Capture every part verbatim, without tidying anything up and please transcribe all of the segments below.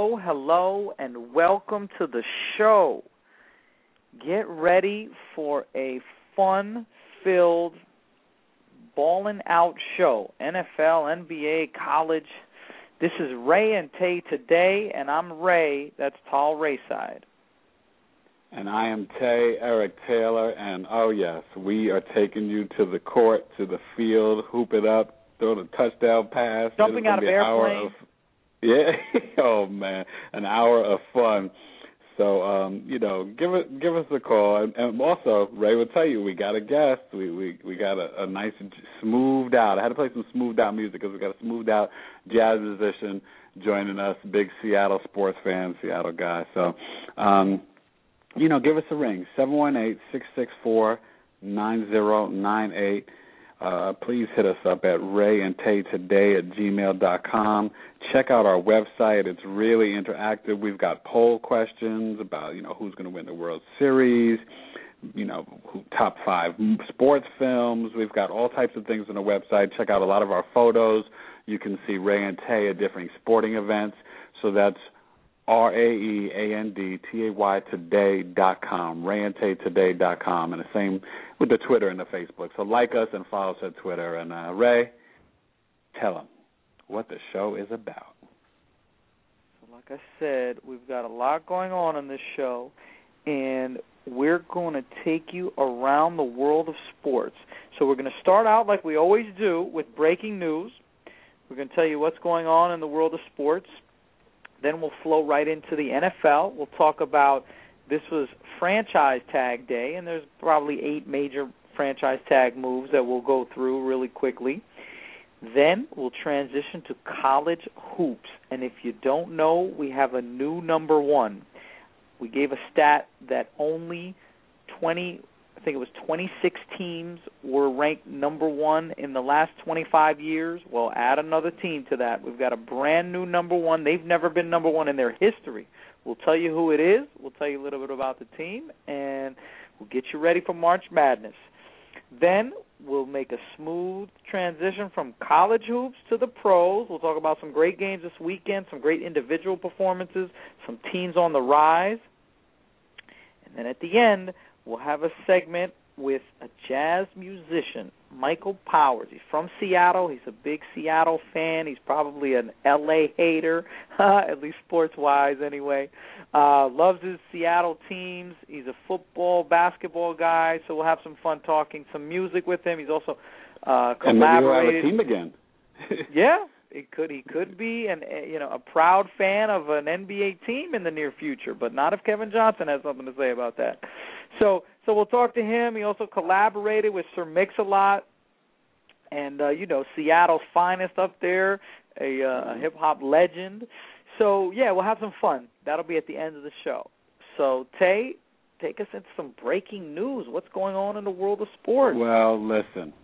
Hello, hello, and welcome to the show. Get ready for a fun-filled, ballin' out show. N F L, N B A, college. This is Ray and Tay today, and I'm Ray. That's Tall Rayside. And I am Tay, Eric Taylor, and oh yes, we are taking you to the court, to the field, hoop it up, throw the touchdown pass. Jumping out of airplanes. Yeah, oh man, an hour of fun. So, um, you know, give it, give us a call, and, and also Ray will tell you we got a guest. We we we got a, a nice smoothed out. I had to play some smoothed out music because we got a smoothed out jazz musician joining us, big Seattle sports fan, Seattle guy. So, um, you know, give us a ring seven one eight, six six four, nine zero nine eight. Uh, please hit us up at rayandtaytoday at gmail dot com. Check out our website. It's really interactive. We've got poll questions about, you know, who's going to win the World Series, you know, who, top five sports films. We've got all types of things on the website. Check out a lot of our photos. You can see Ray and Tay at different sporting events. So that's R A E A N D T A Y today dot com, rayandtaytoday dot com, and the same with the Twitter and the Facebook. So like us and follow us at Twitter. And uh, Ray, tell them what the show is about. So like I said, we've got a lot going on in this show, and we're going to take you around the world of sports. So we're going to start out like we always do with breaking news. We're going to tell you what's going on in the world of sports. Then we'll flow right into the N F L. We'll talk about, this was franchise tag day, and there's probably eight major franchise tag moves that we'll go through really quickly. Then we'll transition to college hoops. And if you don't know, we have a new number one. We gave a stat that only twenty, I think it was twenty-six teams were ranked number one in the last twenty-five years. Well, add another team to that. We've got a brand new number one. They've never been number one in their history. We'll tell you who it is. We'll tell you a little bit about the team, and we'll get you ready for March Madness. Then we'll make a smooth transition from college hoops to the pros. We'll talk about some great games this weekend, some great individual performances, some teams on the rise. And then at the end, we'll have a segment with a jazz musician, Michael Powers. He's from Seattle. He's a big Seattle fan. He's probably an L A hater, at least sports-wise anyway. Uh, loves his Seattle teams. He's a football, basketball guy, so we'll have some fun talking some music with him. He's also uh, collaborated. And maybe we'll have a team again. Yeah. He could he could be an you know a proud fan of an N B A team in the near future, but not if Kevin Johnson has something to say about that. So so we'll talk to him. He also collaborated with Sir Mix-a-Lot, and uh, you know Seattle's finest up there, a, uh, a hip hop legend. So yeah, we'll have some fun. That'll be at the end of the show. So Tay, take us into some breaking news. What's going on in the world of sports? Well, listen.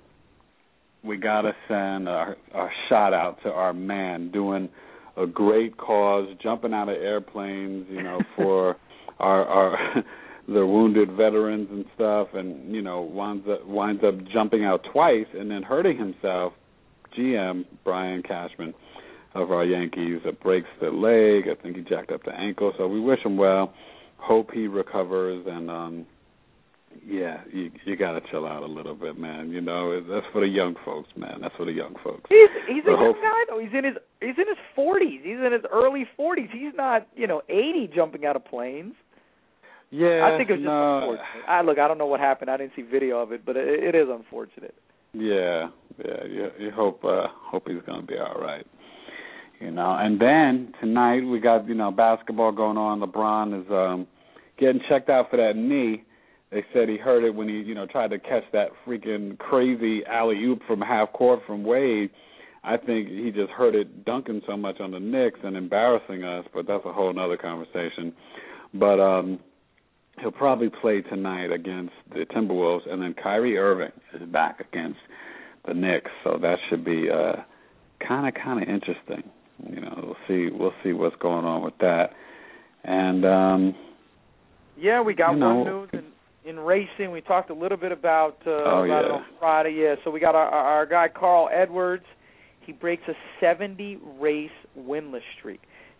We got to send our, our shout out to our man doing a great cause, jumping out of airplanes, you know, for our, our the wounded veterans and stuff, and, you know, winds up, winds up jumping out twice and then hurting himself. G M, Brian Cashman of our Yankees, uh, breaks the leg. I think he jacked up the ankle, so we wish him well. Hope he recovers, and, um, yeah, you you gotta chill out a little bit, man. You know, that's for the young folks, man. That's for the young folks. He's he's a so young guy though. He's in his he's in his forties. He's in his early forties. He's not you know eighty jumping out of planes. Yeah, I think it was just no. unfortunate. I look, I don't know what happened. I didn't see video of it, but it, it is unfortunate. Yeah, yeah. You, you hope uh, hope he's gonna be all right. You know, and then tonight we got you know basketball going on. LeBron is um, getting checked out for that knee. They said he hurt it when he, you know, tried to catch that freaking crazy alley-oop from half court from Wade. I think he just hurt it dunking so much on the Knicks and embarrassing us, but that's a whole other conversation. But um, he'll probably play tonight against the Timberwolves, and then Kyrie Irving is back against the Knicks, so that should be kind of kind of interesting. You know, we'll see we'll see what's going on with that. And um, yeah, we got you one know, news. In- In racing, we talked a little bit about, uh, oh, about yeah. it on Friday. Yeah, so we got our, our guy Carl Edwards. He breaks a seventy-race winless streak.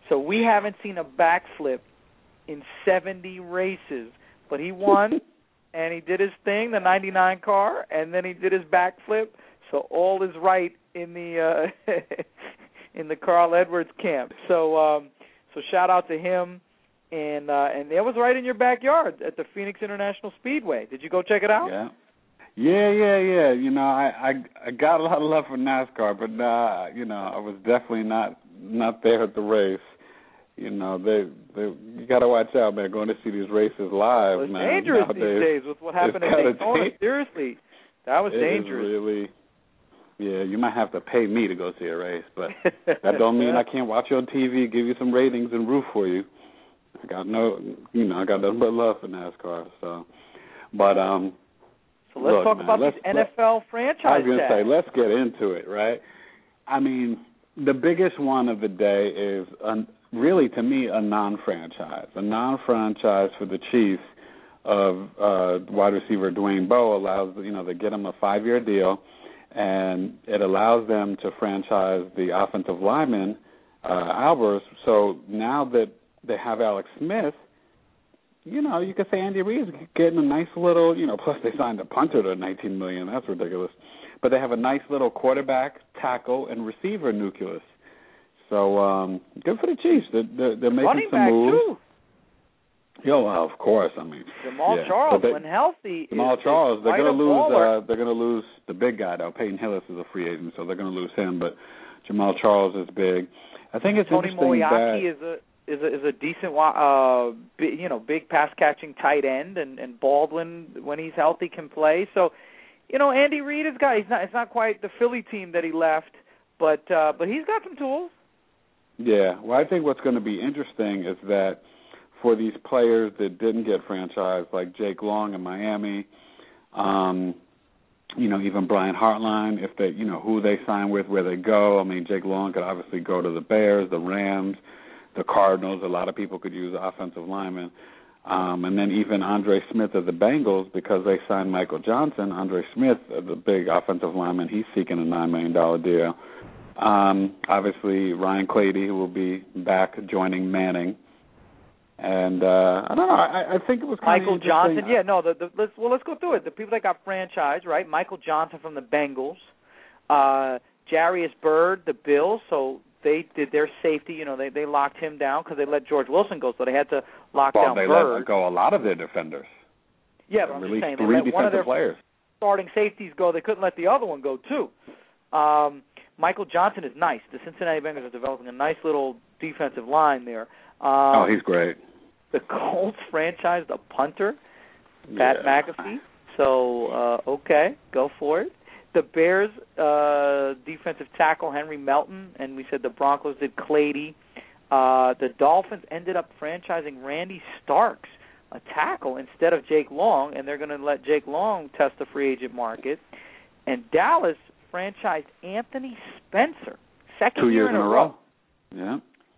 So we haven't seen a backflip in seventy races, but he won, and he did his thing, the ninety-nine car, and then he did his backflip. So all is right in the uh, in the Carl Edwards camp. So um, so shout out to him, and uh, and it was right in your backyard at the Phoenix International Speedway. Did you go check it out? Yeah. Yeah, yeah, yeah. You know, I, I I got a lot of love for NASCAR, but uh, you know, I was definitely not not there at the race. You know, they they you got to watch out, man. Going to see these races live, well, it's man. dangerous nowadays, these days with what happened in Daytona. Seriously, that was it dangerous. Is really, yeah. You might have to pay me to go see a race, but that don't mean I can't watch you on T V, give you some ratings, and root for you. I got no, you know, I got nothing but love for NASCAR. So, but um. So let's Look, talk man, about let's, these N F L franchise I was going to tags. say, let's get into it, right? I mean, the biggest one of the day is, a, really, to me, a non-franchise. A non-franchise for the Chiefs of uh, wide receiver Dwayne Bowe allows, you know, they get him a five-year deal, and it allows them to franchise the offensive lineman, uh, Albers. So now that they have Alex Smith, you know, you could say Andy Reid's getting a nice little, you know, plus they signed a punter to nineteen million dollars. That's ridiculous. But they have a nice little quarterback, tackle, and receiver nucleus. So um, good for the Chiefs. They're, they're, they're making Running some back moves. Too. Yo, well, of course. I mean, Jamal yeah. Charles, they, when healthy, Jamal is, Charles. is They're going to lose. Uh, they're going to lose the big guy though. Peyton Hillis is a free agent, so they're going to lose him. But Jamal Charles is big. I think it's Tony interesting Moeaki that is a is a is a decent, uh, big, you know, big pass catching tight end, and, and Baldwin, when he's healthy, can play. So, you know, Andy Reid is got. He's not. It's not quite the Philly team that he left, but uh, but he's got some tools. Yeah. Well, I think what's going to be interesting is that for these players that didn't get franchised, like Jake Long in Miami, um, you know, even Brian Hartline, if they, you know, who they sign with, where they go. I mean, Jake Long could obviously go to the Bears, the Rams, the Cardinals. A lot of people could use offensive linemen. Um, and then even Andre Smith of the Bengals, because they signed Michael Johnson. Andre Smith, the big offensive lineman, he's seeking a nine million dollars deal. Um, obviously, Ryan Clady, who will be back joining Manning. And uh, I don't know. I, I think it was kind Michael of Johnson. Yeah, no. The, the, let's well, let's go through it. The people that got franchised, right? Michael Johnson from the Bengals, uh, Jarius Byrd, the Bills. So they did their safety. You know, they they locked him down because they let George Wilson go, so they had to lock well, down they Byrd. let go a lot of their defenders. Yeah, but I'm just saying they three let one of their players. starting safeties go. They couldn't let the other one go too. Um, Michael Johnson is nice. The Cincinnati Bengals are developing a nice little defensive line there. Um, oh, he's great. The Colts franchised a punter, Pat yeah. McAfee. So, uh, okay, go for it. The Bears uh, defensive tackle, Henry Melton, and we said the Broncos did Clady. Uh, the Dolphins ended up franchising Randy Starks, a tackle, instead of Jake Long, and they're going to let Jake Long test the free agent market. And Dallas franchised Anthony Spencer, second Two year years in in a a row. row. Yeah.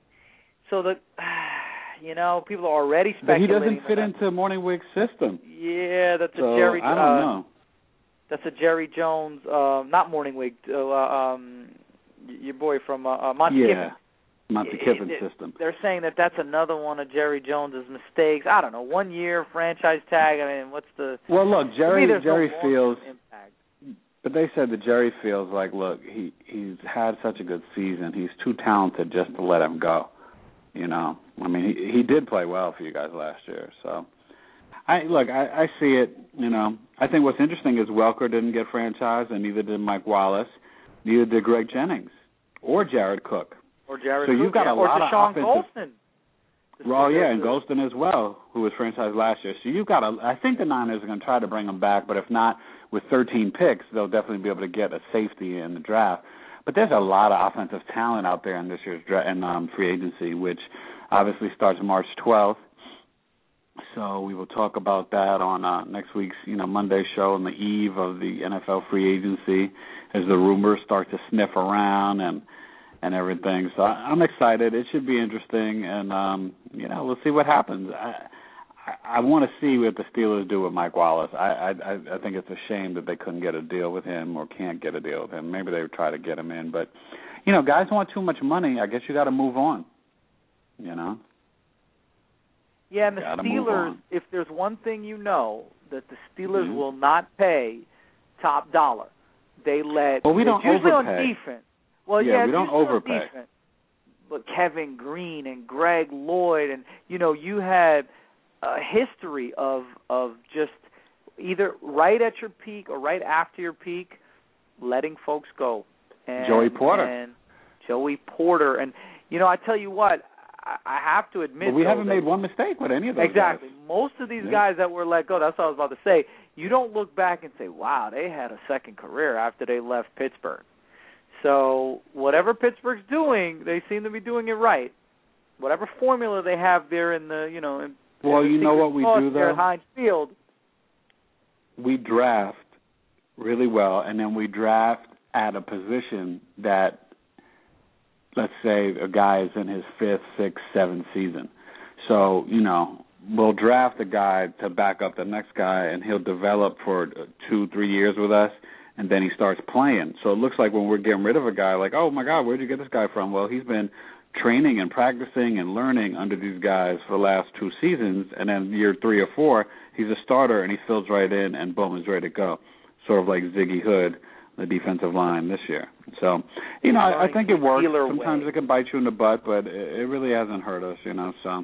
So the, you know, people are already But he speculating. doesn't fit that, into Morningwig's system. Yeah, that's so a Jerry. I don't uh, know. That's a Jerry Jones, uh, not Morningwig, uh, um, your boy from uh, uh, Monty yeah. Kiffin. Monty It- Kiffin it- system. They're saying that that's another one of Jerry Jones's mistakes. I don't know, one year franchise tag. I mean, what's the? Well, look, Jerry. To me, Jerry no feels. impact. But they said that Jerry feels like, look, he he's had such a good season. He's too talented just to let him go. You know, I mean, he he did play well for you guys last year. So, I look, I, I see it. You know, I think what's interesting is Welker didn't get franchised, and neither did Mike Wallace, neither did Greg Jennings or Jared Cook. Or Jared So Cook, you've got yeah. a or lot Deshaun of offensive. Golston. Well, yeah, and Golston as well, who was franchised last year. So you've got a. I think the Niners are going to try to bring him back, but if not, with thirteen picks, they'll definitely be able to get a safety in the draft. But there's a lot of offensive talent out there in this year's draft and um, free agency, which obviously starts March twelfth. So we will talk about that on uh, next week's, you know, Monday show on the eve of the N F L free agency, as the rumors start to sniff around and. and everything. So I'm excited. It should be interesting, and, um, you know, we'll see what happens. I I, I want to see what the Steelers do with Mike Wallace. I, I I think it's a shame that they couldn't get a deal with him or can't get a deal with him. Maybe they would try to get him in. But, you know, guys want too much money. I guess you got to move on. you know. Yeah, and the Gotta move Steelers, on. if there's one thing you know, that the Steelers Mhm. will not pay top dollar. They let Well, we don't it's usually overpay. on defense. Well, Yeah, yeah, we it's don't usually on overpay. defense. But Kevin Green and Greg Lloyd, and you know, you had a history of of just either right at your peak or right after your peak, letting folks go. And, Joey Porter. And Joey Porter. And, you know, I tell you what, I, I have to admit. But we though, haven't that, made one mistake with any of those Exactly. guys. Most of these Yeah. guys that were let go, that's what I was about to say, you don't look back and say, wow, they had a second career after they left Pittsburgh. So whatever Pittsburgh's doing, they seem to be doing it right. Whatever formula they have there in the, you know, in, Well, in the you know secret what we sauce do, there though? at Heinz Field. We draft really well, and then we draft at a position that, let's say, a guy is in his fifth, sixth, seventh season. So, you know, we'll draft a guy to back up the next guy, and he'll develop for two, three years with us, and then he starts playing. So it looks like when we're getting rid of a guy, like, oh, my God, where'd you get this guy from? Well, he's been training and practicing and learning under these guys for the last two seasons, and then year three or four, he's a starter, and he fills right in, and boom, he's ready to go. Sort of like Ziggy Hood, the defensive line this year. So, you know, I, I think it works. Sometimes it can bite you in the butt, but it, it really hasn't hurt us, you know, so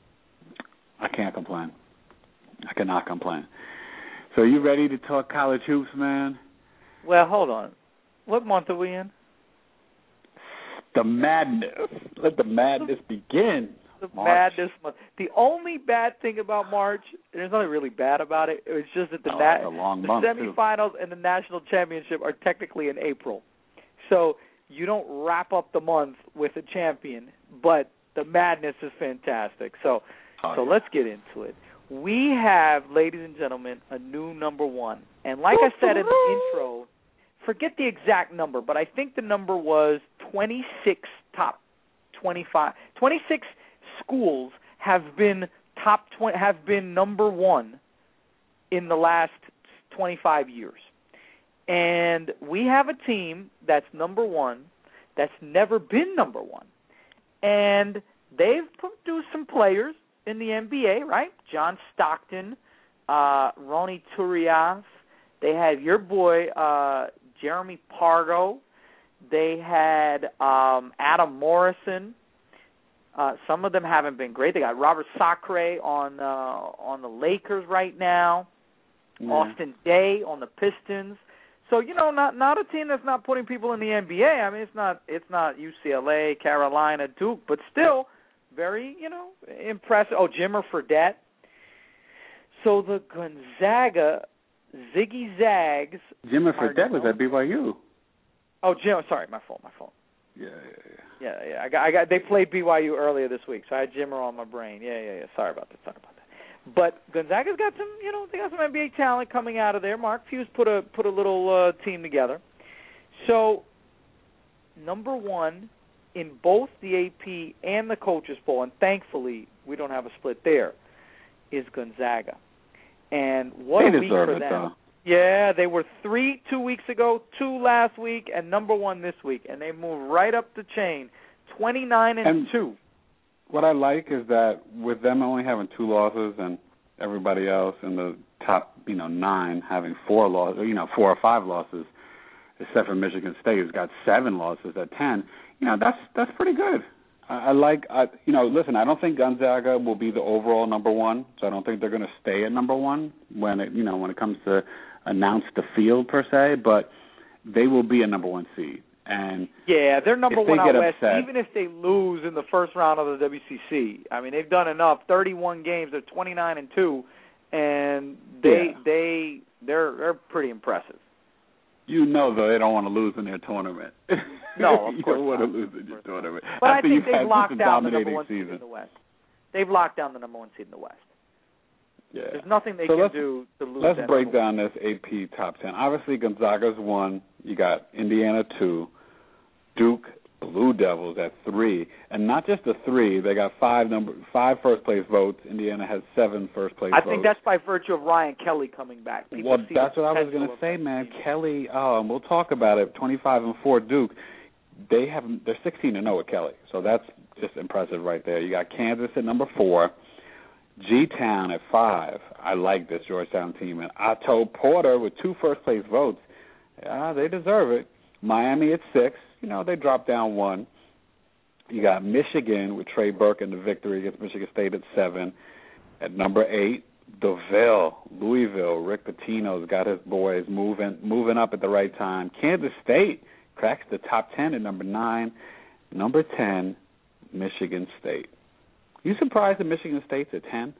I can't complain. I cannot complain. So you ready to talk college hoops, man? Well, hold on. What month are we in? The madness. Let the madness begin. The March. madness month. The only bad thing about March, and there's nothing really bad about it, it's just that the, oh, na- a long the month, semifinals too. and the national championship are technically in April. So you don't wrap up the month with a champion, but the madness is fantastic. So, oh, so yeah. let's get into it. We have, ladies and gentlemen, a new number one. And like I said in the intro, forget the exact number, but I think the number was twenty-six top twenty-five. twenty-six schools have been top twenty, have been number one in the last twenty-five years. And we have a team that's number one that's never been number one. And they've produced some players in the N B A, right? John Stockton, uh, Ronnie Turiaf. They had your boy, uh, Jeremy Pargo. They had um, Adam Morrison. Uh, some of them haven't been great. They got Robert Sacre on uh, on the Lakers right now. Yeah. Austin Day on the Pistons. So you know, not not a team that's not putting people in the N B A. I mean, it's not it's not U C L A, Carolina, Duke, but still very you know impressive. Oh, Jimmer Fredette. So the Gonzaga Ziggy Zags. Jimmer Fredette was at B Y U. Oh, Jim. Sorry, my fault. My fault. Yeah, yeah, yeah. Yeah, yeah. I got, I got. They played B Y U earlier this week, so I had Jimmer on my brain. Yeah, yeah, yeah. Sorry about that. Sorry about that. But Gonzaga's got some, you know, they got some N B A talent coming out of there. Mark Few's put a put a little uh, team together. So, number one in both the A P and the Coaches Poll, and thankfully we don't have a split there, is Gonzaga. And what they a week deserve for it, them. Though. Yeah, they were three two weeks ago, two last week, and number one this week, and they moved right up the chain, twenty-nine and, and two. What I like is that with them only having two losses and everybody else in the top, you know, nine having four losses, you know, four or five losses, except for Michigan State, who's got seven losses at ten. You know, that's that's pretty good. I, I like, I, you know, listen, I don't think Gonzaga will be the overall number one, so I don't think they're going to stay at number one when it, you know, when it comes to announce the field per se, but they will be a number one seed. And yeah, they're number one out west, upset, even if they lose in the first round of the W C C. I mean, they've done enough. Thirty-one games, they're twenty-nine and two, and they yeah. they they're they're pretty impressive. You know, though, they don't want to lose in their tournament. No, of you course don't want not. to lose in your tournament. But After I think you've they've locked down the number one season. seed in the West. They've locked down the number one seed in the West. Yeah. There's nothing they so can let's, do to lose. Let's that break number down this A P top ten. Obviously, Gonzaga's one. You got Indiana two, Duke Blue Devils at three, and not just the three. They got five number five first place votes. Indiana has seven first place I votes. I think that's by virtue of Ryan Kelly coming back. People well, see that's the what I was going to say, man. Kelly. Oh, and we'll talk about it. Twenty-five and four Duke. they have they're sixteen and oh with Kelly, so that's just impressive right there. You got Kansas at number four, G-Town at five. I like this Georgetown team, and Otto Porter with two first place votes. Yeah, they deserve it. Miami at six. You know, they dropped down one. You got Michigan with Trey Burke and the victory against Michigan State at seven. At number eight, DeVille, Louisville. Rick Pitino's got his boys moving moving up at the right time. Kansas State cracks the top ten at number nine. Number ten, Michigan State. You surprised that Michigan State's at ten?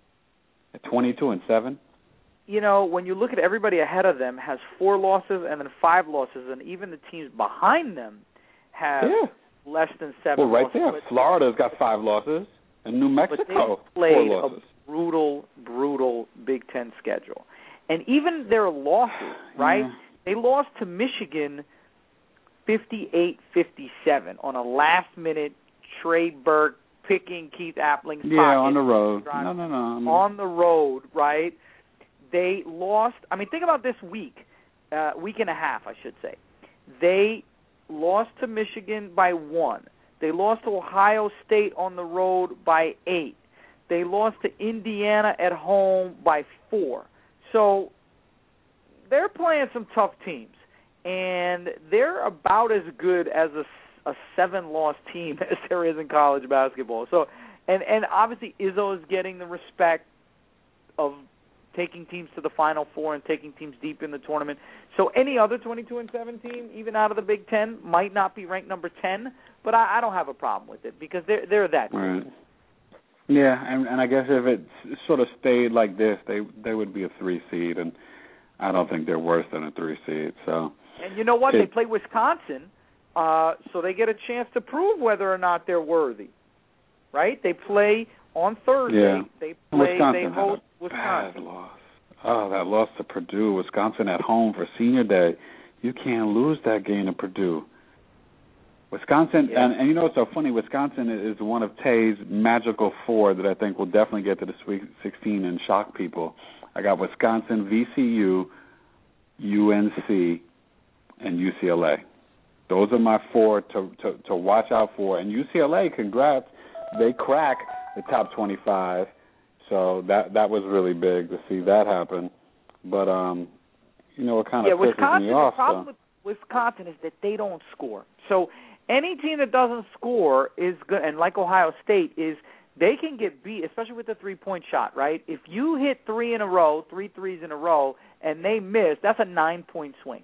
At twenty-two and seven? You know, when you look at everybody ahead of them has four losses and then five losses, and even the teams behind them have yeah. less than seven well, right losses. there. Florida's got five losses, and New Mexico, but they played four losses. A brutal, brutal Big Ten schedule. And even their losses, right? Yeah. They lost to Michigan fifty-eight fifty-seven on a last-minute Trey Burke picking Keith Appling's yeah, pocket. Yeah, on the road. No, no, no. I mean, on the road, right? They lost, I mean, think about this week, uh, week and a half, I should say. They lost to Michigan by one. They lost to Ohio State on the road by eight. They lost to Indiana at home by four. So they're playing some tough teams, and they're about as good as a, a seven-loss team as there is in college basketball. So, and, and obviously Izzo is getting the respect of taking teams to the Final Four and taking teams deep in the tournament. So any other twenty-two and seven team, even out of the Big Ten, might not be ranked number ten, but I, I don't have a problem with it because they're they're that good. Right. Yeah, and, and I guess if it sort of stayed like this, they they would be a three seed, and I don't think they're worse than a three seed. So. And you know what? It, they play Wisconsin, uh, so they get a chance to prove whether or not they're worthy. Right? They play on Thursday. Yeah. They play. Wisconsin they host had a Wisconsin. Bad loss. Oh, that loss to Purdue. Wisconsin at home for Senior Day. You can't lose that game to Purdue. Wisconsin, yeah. and, and you know what's so funny? Wisconsin is one of Tay's magical four that I think will definitely get to the Sweet sixteen and shock people. I got Wisconsin, V C U, U N C, and U C L A. Those are my four to, to, to watch out for. And U C L A, congrats, they crack the top twenty-five. So that that was really big to see that happen. But, um, you know, what kind yeah, of pisses Wisconsin, me off. The problem so. with Wisconsin is that they don't score. So any team that doesn't score is good, and like Ohio State, is they can get beat, especially with the three-point shot, right? If you hit three in a row, three threes in a row, and they miss, that's a nine-point swing.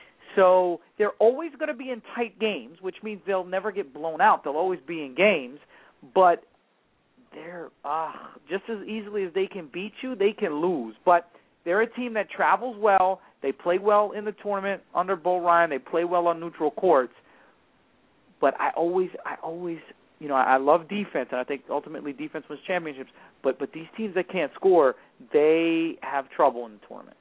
So they're always going to be in tight games, which means they'll never get blown out. They'll always be in games, but they're uh, just as easily as they can beat you, they can lose. But they're a team that travels well. They play well in the tournament under Bo Ryan. They play well on neutral courts. But I always, I always, you know, I love defense, and I think ultimately defense wins championships. But but these teams that can't score, they have trouble in the tournament.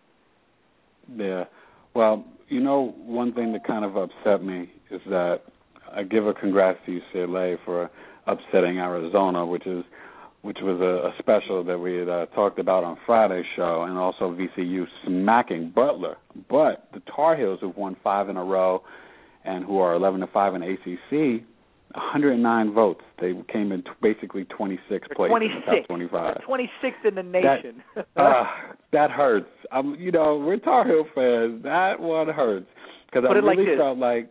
Yeah. Well, you know, one thing that kind of upset me is that I give a congrats to U C L A for upsetting Arizona, which is which was a, a special that we had uh, talked about on Friday's show, and also V C U smacking Butler. But the Tar Heels, who've won five in a row and who are eleven to five in A C C, one hundred nine votes. They came in t- basically twenty-sixth place in the top twenty-five. They're twenty-sixth in the nation. That, uh, that hurts. Um, you know, we're Tar Heel fans. That one hurts because I really like felt like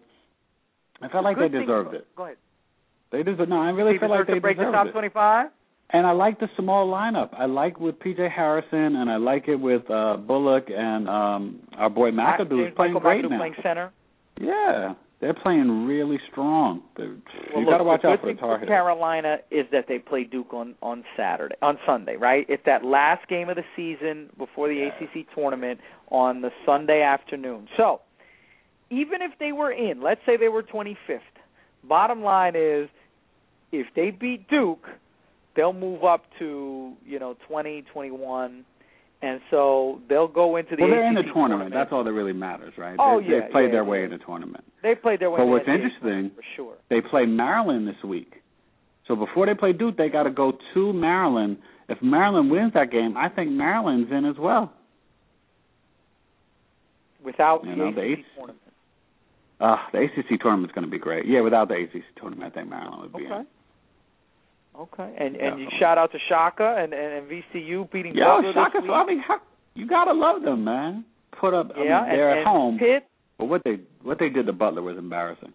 I felt like they deserved thing, it. Go ahead. They deserve. No, I really they felt like they to break deserved the top it. twenty-five. And I like the small lineup. I like with P J Harrison, and I like it with uh, Bullock and um, our boy McAdoo James is playing Michael great McAdoo now. playing center. Yeah, they're playing really strong. They're, well, you got to watch the out good for the Tar Heels. Carolina is that they play Duke on, on Saturday, on Sunday, right? It's that last game of the season before the yeah. A C C tournament on the Sunday afternoon. So even if they were in, let's say they were twenty-fifth, bottom line is if they beat Duke, they'll move up to, you know, twenty, twenty-one, and so they'll go into the well, A C C they're in the tournament. tournament. That's all that really matters, right? Oh, they, yeah. They played yeah, their yeah. way in the tournament. They played their way but in the what's tournament. interesting, for sure. They play Maryland this week. So before they play Duke, they got to go to Maryland. If Maryland wins that game, I think Maryland's in as well. Without you the know, A C C the tournament. Uh, the A C C tournament's going to be great. Yeah, without the A C C tournament, I think Maryland would be okay. in. Okay, and Definitely. and you shout out to Shaka and, and, and V C U beating Yo, Butler Shaka, this week. so, I mean, how, you got to love them, man. Put up, Yeah, I mean, they're and, at home. Pitt, But what they what they did to Butler was embarrassing.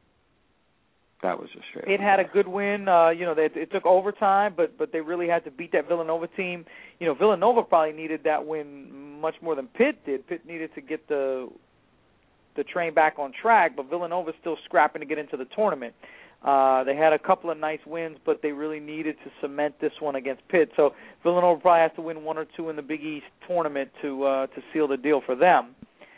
That was just straight. Pitt had a good win. Uh, you know, they, it took overtime, but but they really had to beat that Villanova team. You know, Villanova probably needed that win much more than Pitt did. Pitt needed to get the the train back on track, but Villanova's still scrapping to get into the tournament. Uh, they had a couple of nice wins, but they really needed to cement this one against Pitt. So Villanova probably has to win one or two in the Big East tournament to uh, to seal the deal for them.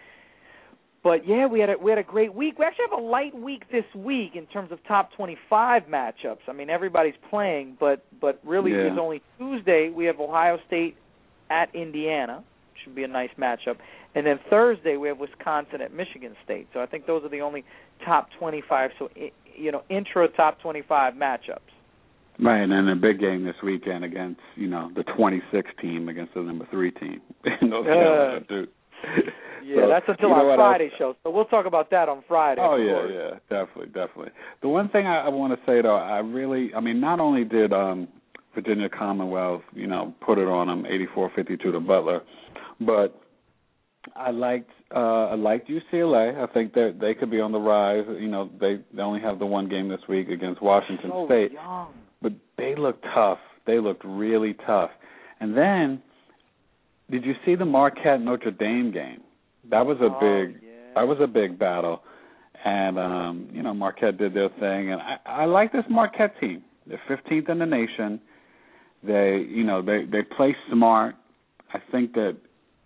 But yeah, we had a we had a great week. We actually have a light week this week in terms of top twenty-five matchups. I mean, everybody's playing, but but really yeah. it's only Tuesday. We have Ohio State at Indiana. Should be a nice matchup. And then Thursday we have Wisconsin at Michigan State. So I think those are the only top twenty-five. So you know, intro top twenty-five matchups. Right, and then a big game this weekend against you know the twenty-six team against the number three team in North Carolina, dude. Yeah, so, that's until you know our Friday else? show. So we'll talk about that on Friday. Oh yeah, yeah, definitely, definitely. The one thing I, I want to say though, I really, I mean, not only did um, Virginia Commonwealth, you know, put it on them eighty-four fifty-two to Butler, but I liked uh, I liked U C L A. I think that they could be on the rise. You know, they they only have the one game this week against Washington so State, young. but they looked tough. They looked really tough. And then, did you see the Marquette Notre Dame game? That was a oh, big yeah. that was a big battle, and um, you know Marquette did their thing, and I, I like this Marquette team. They're fifteenth in the nation. They you know they they play smart. I think that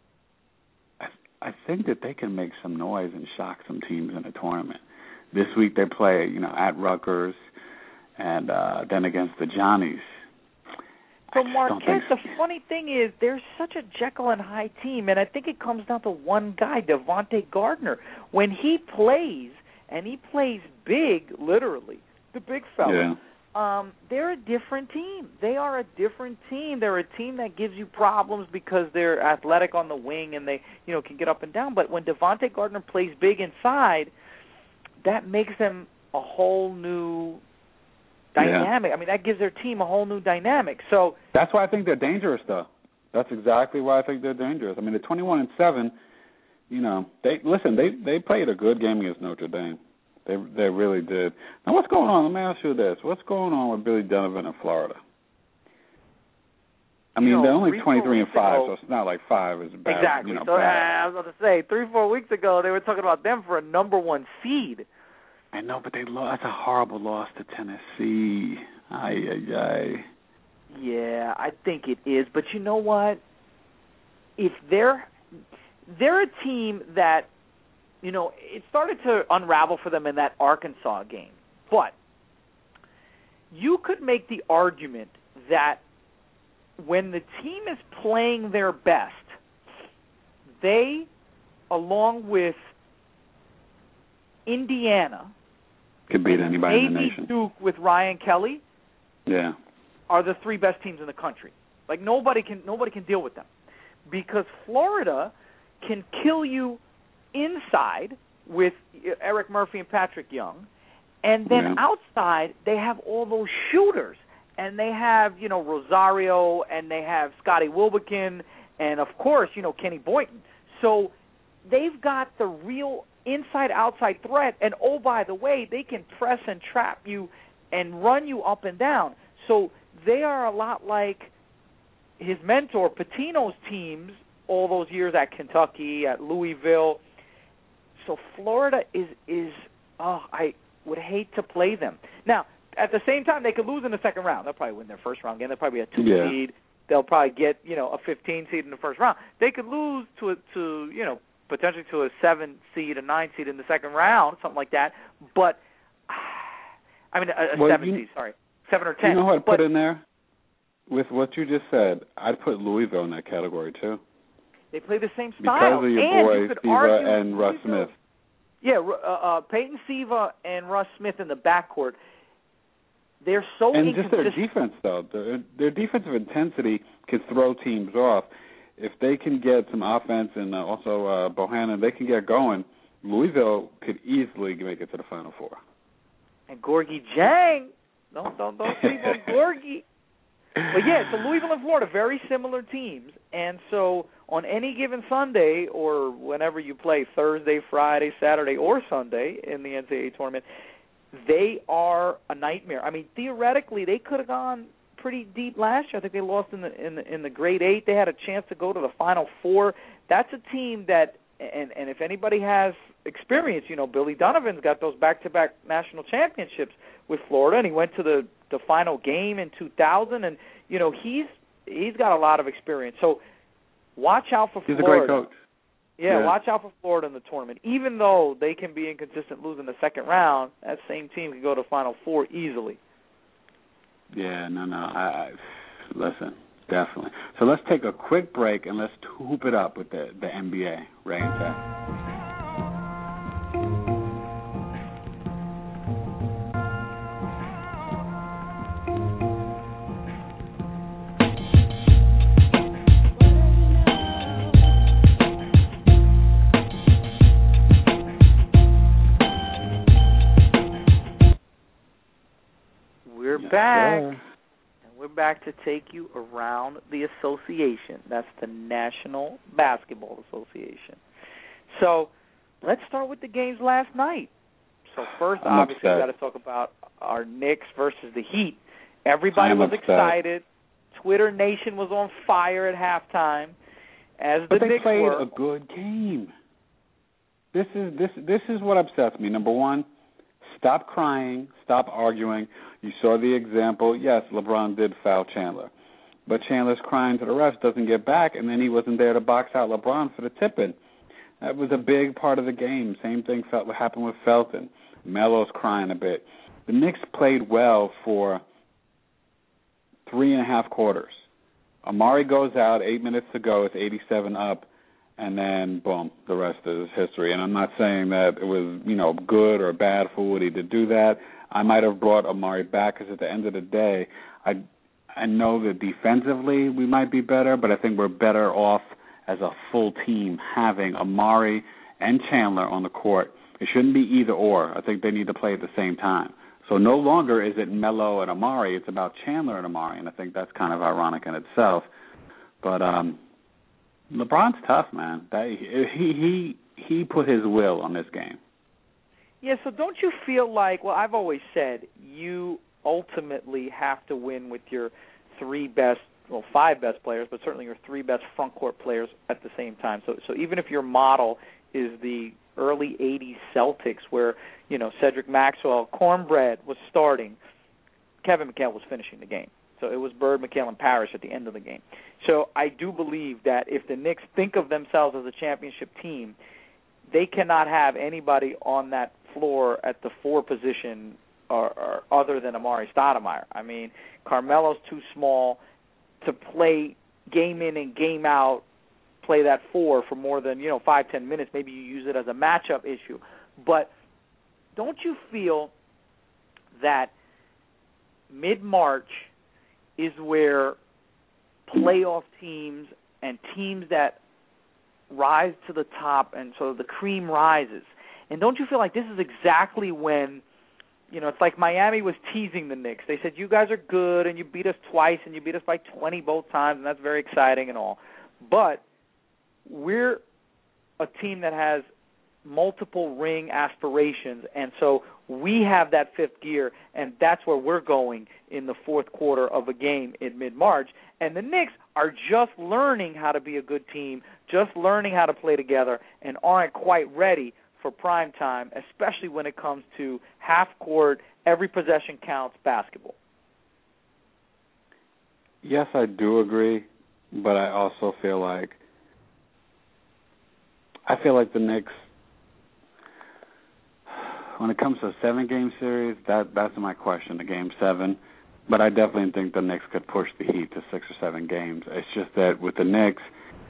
I, I think that they can make some noise and shock some teams in the tournament. This week they play you know at Rutgers, and uh, then against the Johnnies. So Marquette, so. the funny thing is, they're such a Jekyll and Hyde team, and I think it comes down to one guy, Devontae Gardner. When he plays, and he plays big, literally, the big fella, yeah. um, they're a different team. They are a different team. They're a team that gives you problems because they're athletic on the wing and they, you know, can get up and down. But when Devontae Gardner plays big inside, that makes them a whole new dynamic. Yeah. I mean, that gives their team a whole new dynamic. So that's why I think they're dangerous, though. That's exactly why I think they're dangerous. I mean, they're twenty-one and seven. You know, they listen. They they played a good game against Notre Dame. They they really did. Now, what's going on? Let me ask you this: what's going on with Billy Donovan in Florida? I mean, you know, they're only three, twenty-three and five, ago, so it's not like five is bad. Exactly. You know, so bad. I was about to say, three, four weeks ago, they were talking about them for a number one seed. I know, but they lost. That's a horrible loss to Tennessee. Ay, ay, ay. Yeah, I think it is. But you know what? If they're they're a team that, you know, it started to unravel for them in that Arkansas game. But you could make the argument that when the team is playing their best, they, along with Indiana, could beat anybody in the maybe nation. Duke with Ryan Kelly, yeah, are the three best teams in the country. Like nobody can nobody can deal with them because Florida can kill you inside with Eric Murphy and Patrick Young, and then yeah. outside they have all those shooters, and they have you know Rosario, and they have Scotty Wilbekin, and of course you know Kenny Boynton. So they've got the real inside-outside threat, and oh, by the way, they can press and trap you and run you up and down. So they are a lot like his mentor, Pitino's teams, all those years at Kentucky, at Louisville. So Florida is, is oh, I would hate to play them. Now, at the same time, they could lose in the second round. They'll probably win their first round game. They'll probably be a two yeah. seed. They'll probably get, you know, a fifteen seed in the first round. They could lose to, a, to you know, potentially to a seven seed, a nine seed in the second round, something like that. But I mean, a, a well, seven you, seed, sorry, seven or ten. You know what I'd but, put in there with what you just said? I'd put Louisville in that category too. They play the same style. Because of your and boy you could Siva argue and Russ Louisville. Smith. Yeah, uh, uh, Peyton Siva and Russ Smith in the backcourt. They're so and just their inconsistent. defense, though, their, their defensive intensity can throw teams off. If they can get some offense and uh, also uh, Bohannon, they can get going. Louisville could easily make it to the Final Four. And Gorgie Jang, don't don't don't sleep on Gorgie. But yeah, so Louisville and Florida, very similar teams, and so on any given Sunday or whenever you play, Thursday, Friday, Saturday, or Sunday in the N C double A tournament, they are a nightmare. I mean, theoretically, they could have gone pretty deep last year. I think they lost in the in the in the grade eight. They had a chance to go to the Final Four. That's a team that, and and if anybody has experience, you know, Billy Donovan's got those back-to-back national championships with Florida, and he went to the the final game in two thousand, and you know he's he's got a lot of experience. So watch out for he's Florida. He's a great coach. Yeah, yeah, watch out for Florida in the tournament. Even though they can be inconsistent, losing the second round, that same team can go to Final Four easily. Yeah, no, no. I, I listen, definitely. So let's take a quick break and let's hoop it up with the the N B A. Ray and Ted. We're back, and we're back to take you around the association. That's the National Basketball Association. So let's start with the games last night. So first, I'm obviously, upset. we've got to talk about our Knicks versus the Heat. Everybody I'm was upset. excited. Twitter Nation was on fire at halftime. As but the they Knicks played were. a good game. This is this this is what upsets me. Number one, stop crying, stop arguing. You saw the example. Yes, LeBron did foul Chandler. But Chandler's crying to the refs, doesn't get back, and then he wasn't there to box out LeBron for the tip-in. That was a big part of the game. Same thing felt what happened with Felton. Melo's crying a bit. The Knicks played well for three and a half quarters. Amari goes out, eight minutes to go, it's eighty-seven up, and then, boom, the rest is history. And I'm not saying that it was, you know, good or bad for Woody to do that. I might have brought Amari back because at the end of the day, I I know that defensively we might be better, but I think we're better off as a full team having Amari and Chandler on the court. It shouldn't be either or. I think they need to play at the same time. So no longer is it Melo and Amari. It's about Chandler and Amari, and I think that's kind of ironic in itself. But um, LeBron's tough, man. That, he he he put his will on this game. Yeah, so don't you feel like, well, I've always said you ultimately have to win with your three best, well, five best players, but certainly your three best front court players at the same time. So so even if your model is the early eighties Celtics where, you know, Cedric Maxwell, Cornbread was starting, Kevin McHale was finishing the game. So it was Bird, McHale, and Parrish at the end of the game. So I do believe that if the Knicks think of themselves as a championship team, they cannot have anybody on that floor at the four position or, or other than Amari Stoudemire. I mean, Carmelo's too small to play game in and game out, play that four for more than, you know, five, ten minutes. Maybe you use it as a matchup issue. But don't you feel that mid-March is where playoff teams and teams that rise to the top and so the cream rises? And don't you feel like this is exactly when, you know, it's like Miami was teasing the Knicks. They said, you guys are good and you beat us twice and you beat us by twenty both times, and that's very exciting and all. But we're a team that has multiple ring aspirations, and so we have that fifth gear, and that's where we're going in the fourth quarter of a game in mid-March. And the Knicks are just learning how to be a good team, just learning how to play together, and aren't quite ready for prime time, especially when it comes to half-court, every possession counts basketball. Yes, I do agree, but I also feel like I feel like the Knicks, when it comes to a seven-game series, that that's my question, the game seven. But I definitely think the Knicks could push the Heat to six or seven games. It's just that with the Knicks,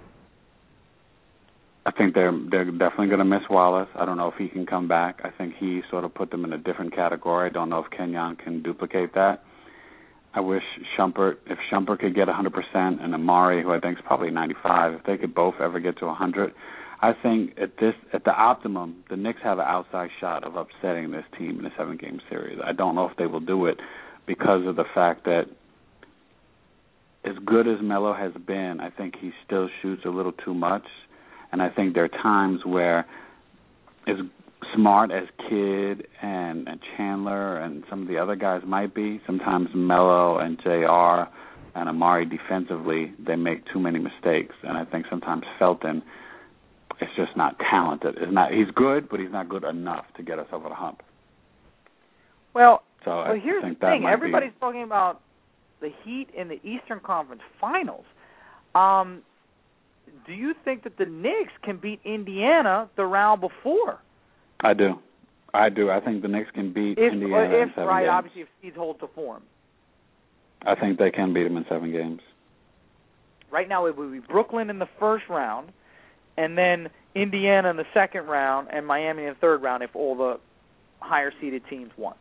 I think they're they're definitely going to miss Wallace. I don't know if he can come back. I think he sort of put them in a different category. I don't know if Kenyon can duplicate that. I wish Shumpert, if Shumpert could get one hundred percent, and Amari, who I think is probably ninety-five, if they could both ever get to one hundred, I think at this at the optimum, the Knicks have an outside shot of upsetting this team in a seven-game series. I don't know if they will do it because of the fact that as good as Melo has been, I think he still shoots a little too much. And I think there are times where, as smart as Kidd and, and Chandler and some of the other guys might be, sometimes Melo and J R and Amari defensively, they make too many mistakes. And I think sometimes Felton is just not talented. It's not, he's good, but he's not good enough to get us over the hump. Well, so well here's the thing. Everybody's be... talking about the Heat in the Eastern Conference Finals. Um, do you think that the Knicks can beat Indiana the round before? I do. I do. I think the Knicks can beat if, Indiana if, in seven right, games. Obviously, if seeds hold to form. I think they can beat them in seven games. Right now, it would be Brooklyn in the first round, and then Indiana in the second round, and Miami in the third round if all the higher-seeded teams won.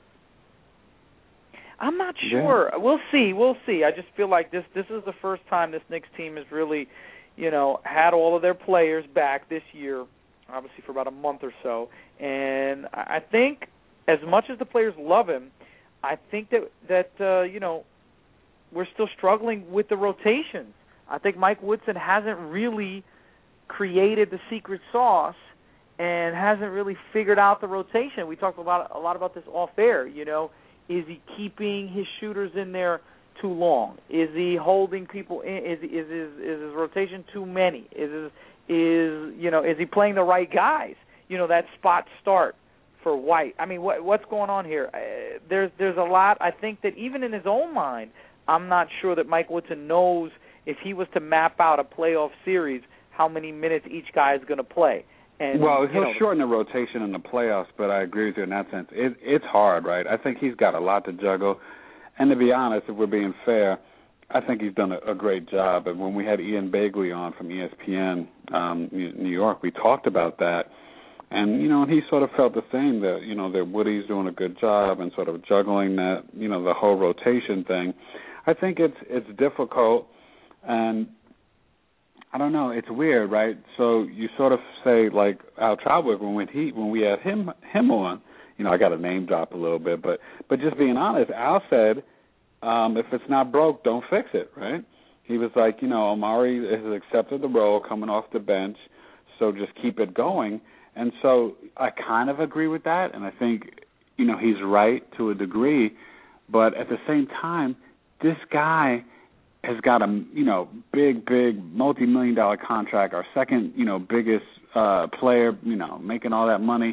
I'm not sure. Yeah. We'll see. We'll see. I just feel like this this is the first time this Knicks team has really, you know, had all of their players back this year, obviously for about a month or so. And I think as much as the players love him, I think that, that uh, you know, we're still struggling with the rotations. I think Mike Woodson hasn't really created the secret sauce and hasn't really figured out the rotation. We talked a lot, a lot about this off air, you know. Is he keeping his shooters in there too long? Is he holding people in? Is is is, is his rotation too many? Is is is you know is he playing the right guys? You know, that spot start for White. I mean, what what's going on here? Uh, there's there's a lot. I think that even in his own mind, I'm not sure that Mike Woodson knows if he was to map out a playoff series how many minutes each guy is going to play. And, well, he'll you know, shorten the rotation in the playoffs, but I agree with you in that sense. It, it's hard, right? I think he's got a lot to juggle. And to be honest, if we're being fair, I think he's done a, a great job. And when we had Ian Begley on from E S P N um, New York, we talked about that. And, you know, and he sort of felt the same, that, you know, that Woody's doing a good job and sort of juggling that, you know, the whole rotation thing. I think it's it's difficult, and I don't know. It's weird, right? So you sort of say, like Al Trautwig, when we he when we had him him on, you know, I got a name drop a little bit, but but just being honest, Al said, um, if it's not broke, don't fix it, right? He was like, you know, Amari has accepted the role coming off the bench, so just keep it going. And so I kind of agree with that, and I think, you know, he's right to a degree, but at the same time, this guy has got a, you know, big, big, multi-million dollar contract, our second, you know, biggest uh, player, you know, making all that money.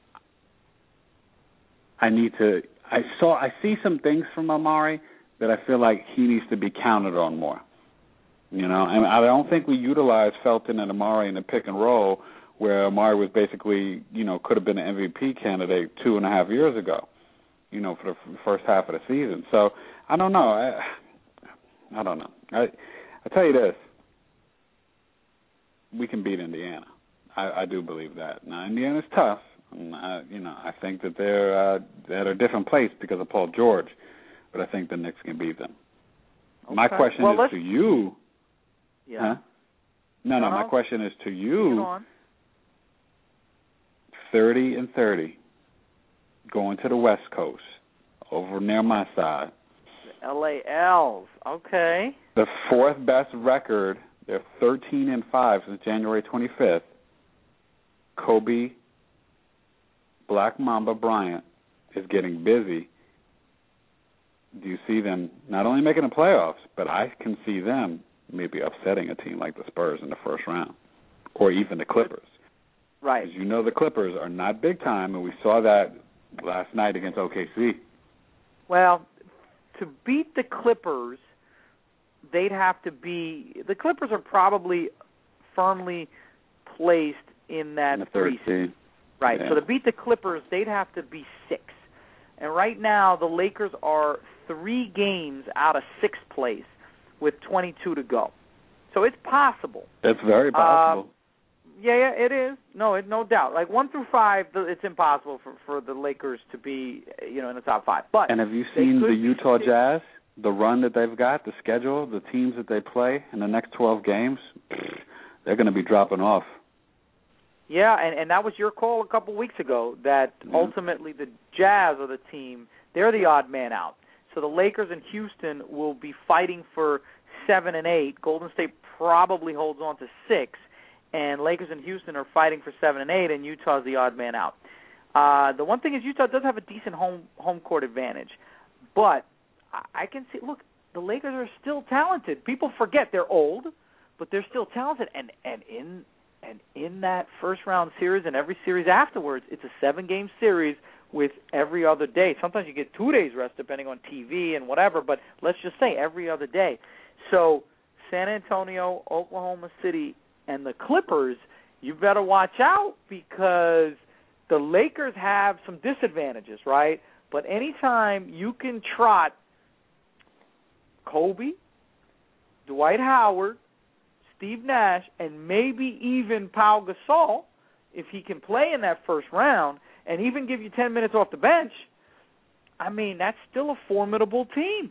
I need to, I saw, I see some things from Amari that I feel like he needs to be counted on more. You know, and I don't think we utilize Felton and Amari in the pick and roll where Amari was basically, you know, could have been an M V P candidate two and a half years ago, you know, for the first half of the season. So I don't know. I, I don't know. I I tell you this, we can beat Indiana. I, I do believe that. Now Indiana's tough. And I, you know, I think that they're uh, they're at a different place because of Paul George, but I think the Knicks can beat them. Okay. My question well, is to you. Yeah. Huh? No, no. Uh-huh. My question is to you. Thirty and thirty, going to the West Coast, over near my side. L A Ls, okay. The fourth best record. They're thirteen and five since January twenty-fifth. Kobe, Black Mamba Bryant is getting busy. Do you see them not only making the playoffs, but I can see them maybe upsetting a team like the Spurs in the first round, or even the Clippers. Right. Because you know the Clippers are not big time, and we saw that last night against O K C. Well, to beat the Clippers, they'd have to be – the Clippers are probably firmly placed in that in the third seed. Right. Yeah. So to beat the Clippers, they'd have to be six. And right now, the Lakers are three games out of sixth place with twenty-two to go. So it's possible. It's very possible. Um, yeah, yeah, it is. No, it, no doubt. Like one through five, it's impossible for, for the Lakers to be, you know, in the top five. But and have you seen the Utah Jazz, the run that they've got, the schedule, the teams that they play in the next twelve games? They're going to be dropping off. Yeah, and, and that was your call a couple weeks ago, that yeah. ultimately the Jazz are the team, they're the odd man out. So the Lakers and Houston will be fighting for seven and eight. Golden State probably holds on to six, and Lakers and Houston are fighting for seven and eight, and Utah's the odd man out. Uh, the one thing is Utah does have a decent home home court advantage, but I, I can see, look, the Lakers are still talented. People forget they're old, but they're still talented, and, and in and in that first round series and every series afterwards, it's a seven game series with every other day. Sometimes you get two days rest depending on T V and whatever, but let's just say every other day. So San Antonio, Oklahoma City, and the Clippers, you better watch out because the Lakers have some disadvantages, right? But anytime you can trot Kobe, Dwight Howard, Steve Nash, and maybe even Pau Gasol, if he can play in that first round, and even give you ten minutes off the bench, I mean, that's still a formidable team.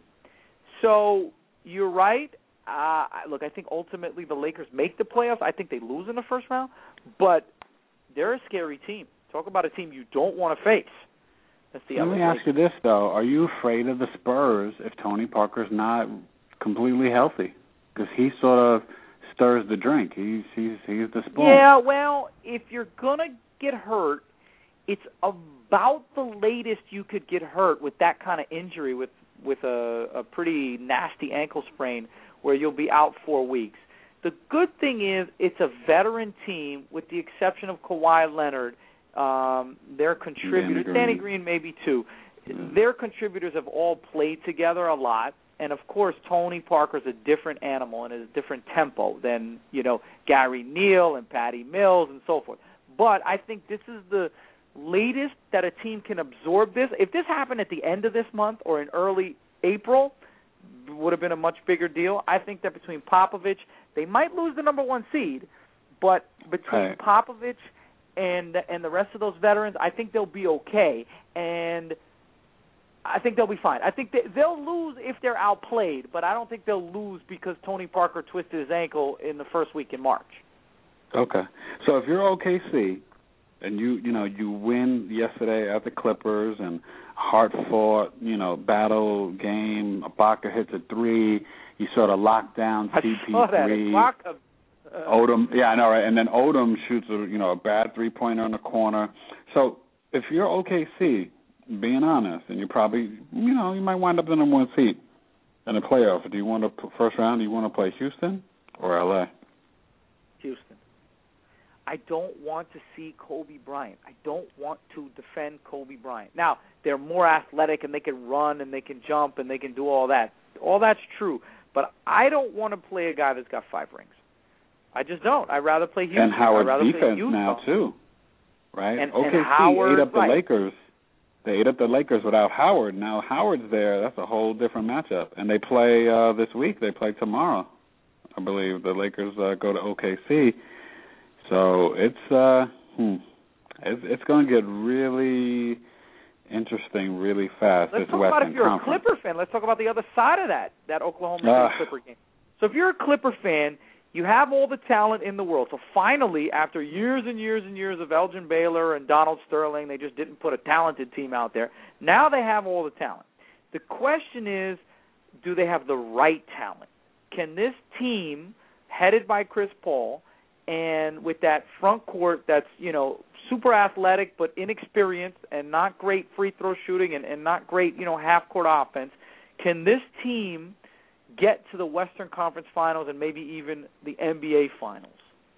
So you're right. Uh, look, I think ultimately the Lakers make the playoffs. I think they lose in the first round, but they're a scary team. Talk about a team you don't want to face. That's the Let me ask you this, though. Are you afraid of the Spurs if Tony Parker's not completely healthy? Because he sort of stirs the drink. He's, he's, he's the spoon. Yeah, well, if you're going to get hurt, it's about the latest you could get hurt with that kind of injury, with with a, a pretty nasty ankle sprain where you'll be out four weeks. The good thing is it's a veteran team with the exception of Kawhi Leonard. Um, their contributors, Danny Green, Danny Green maybe too, yeah. Their contributors have all played together a lot. And, of course, Tony Parker's a different animal and is a different tempo than, you know, Gary Neal and Patty Mills and so forth. But I think this is the latest that a team can absorb this. If this happened at the end of this month or in early April, it would have been a much bigger deal. I think that between Popovich, they might lose the number one seed, but between right. Popovich and and the rest of those veterans, I think they'll be okay. And I think they'll be fine. I think they, they'll lose if they're outplayed, but I don't think they'll lose because Tony Parker twisted his ankle in the first week in March. Okay. So if you're O K C and you you know you win yesterday at the Clippers and hard fought you know battle game, Ibaka hits a three, you sort of lock down C P three. Ibaka. Uh, Odom, yeah, I know, right? And then Odom shoots a you know a bad three pointer in the corner. So if you're O K C, being honest, and you probably, you know, you might wind up in the number one seed in the playoff. Do you want to, first round, do you want to play Houston or L A? Houston. I don't want to see Kobe Bryant. I don't want to defend Kobe Bryant. Now, they're more athletic and they can run and they can jump and they can do all that. All that's true. But I don't want to play a guy that's got five rings. I just don't. I'd rather play Houston. And Howard's I'd rather defense play now, too, right? And, O K C and Howard, ate up the right. Lakers. They ate up the Lakers without Howard. Now Howard's there. That's a whole different matchup. And they play uh, this week. They play tomorrow, I believe. The Lakers uh, go to O K C. So it's uh, hmm, it's, it's going to get really interesting really fast. Let's this talk Western about if you're Conference. a Clipper fan. Let's talk about the other side of that, that Oklahoma City uh, Clipper game. So if you're a Clipper fan, you have all the talent in the world. So finally, after years and years and years of Elgin Baylor and Donald Sterling, they just didn't put a talented team out there. Now they have all the talent. The question is, do they have the right talent? Can this team, headed by Chris Paul, and with that front court that's, you know, super athletic but inexperienced and not great free throw shooting and, and not great, you know, half-court offense, can this team get to the Western Conference Finals and maybe even the N B A Finals?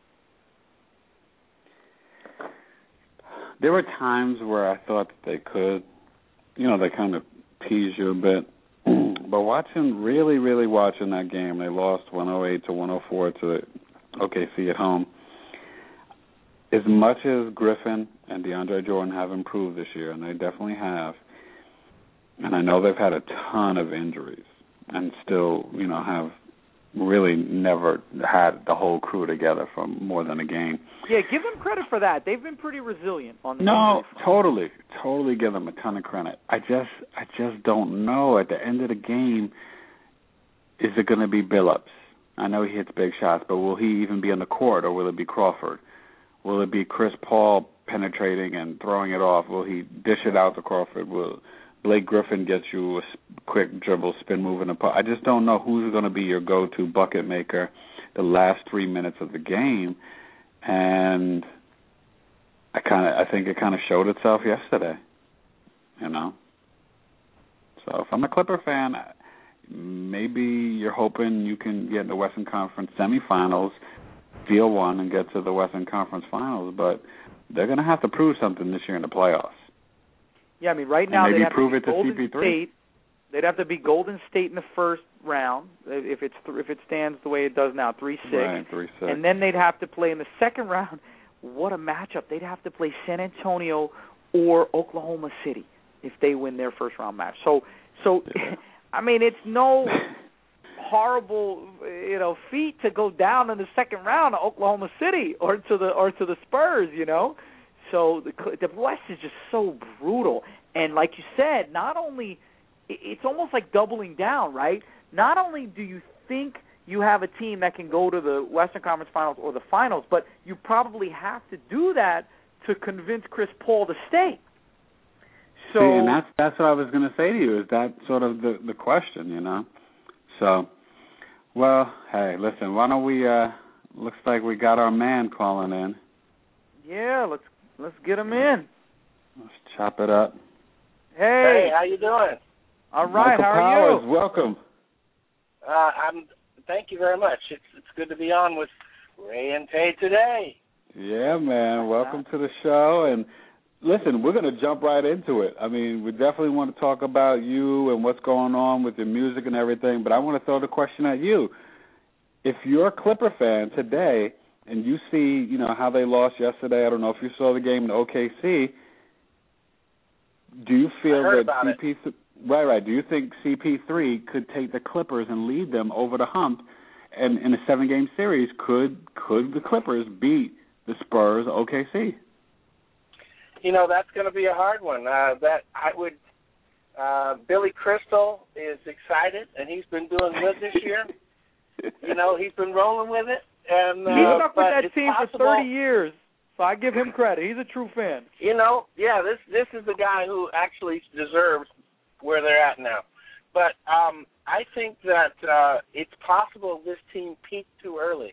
There were times where I thought that they could. You know, they kind of tease you a bit. But watching, really, really watching that game, they lost one oh eight to one oh four to O K C at home. As much as Griffin and DeAndre Jordan have improved this year, and they definitely have, and I know they've had a ton of injuries and still, you know, have really never had the whole crew together for more than a game. Yeah, give them credit for that. They've been pretty resilient on the No, totally, totally give them a ton of credit. I just, I just don't know. At the end of the game, is it going to be Billups? I know he hits big shots, but will he even be on the court, or will it be Crawford? Will it be Chris Paul penetrating and throwing it off? Will he dish it out to Crawford? Will Blake Griffin get you a quick dribble, spin move in the post? I just don't know who's going to be your go-to bucket maker the last three minutes of the game, and I kind of I think it kind of showed itself yesterday, you know. So if I'm a Clipper fan, maybe you're hoping you can get in the Western Conference semifinals, steal one, and get to the Western Conference Finals, but they're going to have to prove something this year in the playoffs. Yeah, I mean, right now and maybe they'd have prove to be it to Golden C P three. State. They'd have to be Golden State in the first round if it's th- if it stands the way it does now, three six. Right, three six. And then they'd have to play in the second round. What a matchup! They'd have to play San Antonio or Oklahoma City if they win their first round match. So, so yeah. I mean, it's no horrible, you know, feat to go down in the second round to Oklahoma City or to the or to the Spurs, you know. So the the West is just so brutal, and like you said, not only it's almost like doubling down, right? Not only do you think you have a team that can go to the Western Conference Finals or the Finals, but you probably have to do that to convince Chris Paul to stay. So, See, and that's that's what I was going to say to you. Is that sort of the the question, you know? So, well, hey, listen. Why don't we? Uh, looks like we got our man calling in. Yeah, let's let's get him in. Let's chop it up. Hey, hey, how you doing? All right, Michael how are Powers, you? Welcome. Uh, I'm. Thank you very much. It's it's good to be on with Ray and Tay today. Yeah, man. Welcome to the show. And listen, we're going to jump right into it. I mean, we definitely want to talk about you and what's going on with your music and everything, but I want to throw the question at you. If you're a Clipper fan today and you see, you know, how they lost yesterday, I don't know if you saw the game in O K C, do you feel I heard that about C P th- right, right, do you think C P three could take the Clippers and lead them over the hump? And in a seven-game series, could could the Clippers beat the Spurs, O K C? You know, that's going to be a hard one. Uh, that I would. Uh, Billy Crystal is excited, and he's been doing good this year. You know, he's been rolling with it, and uh, He's stuck with but that it's team possible, for thirty years, so I give him credit. He's a true fan. You know, yeah, this this is the guy who actually deserves where they're at now. But um, I think that uh, it's possible this team peaked too early.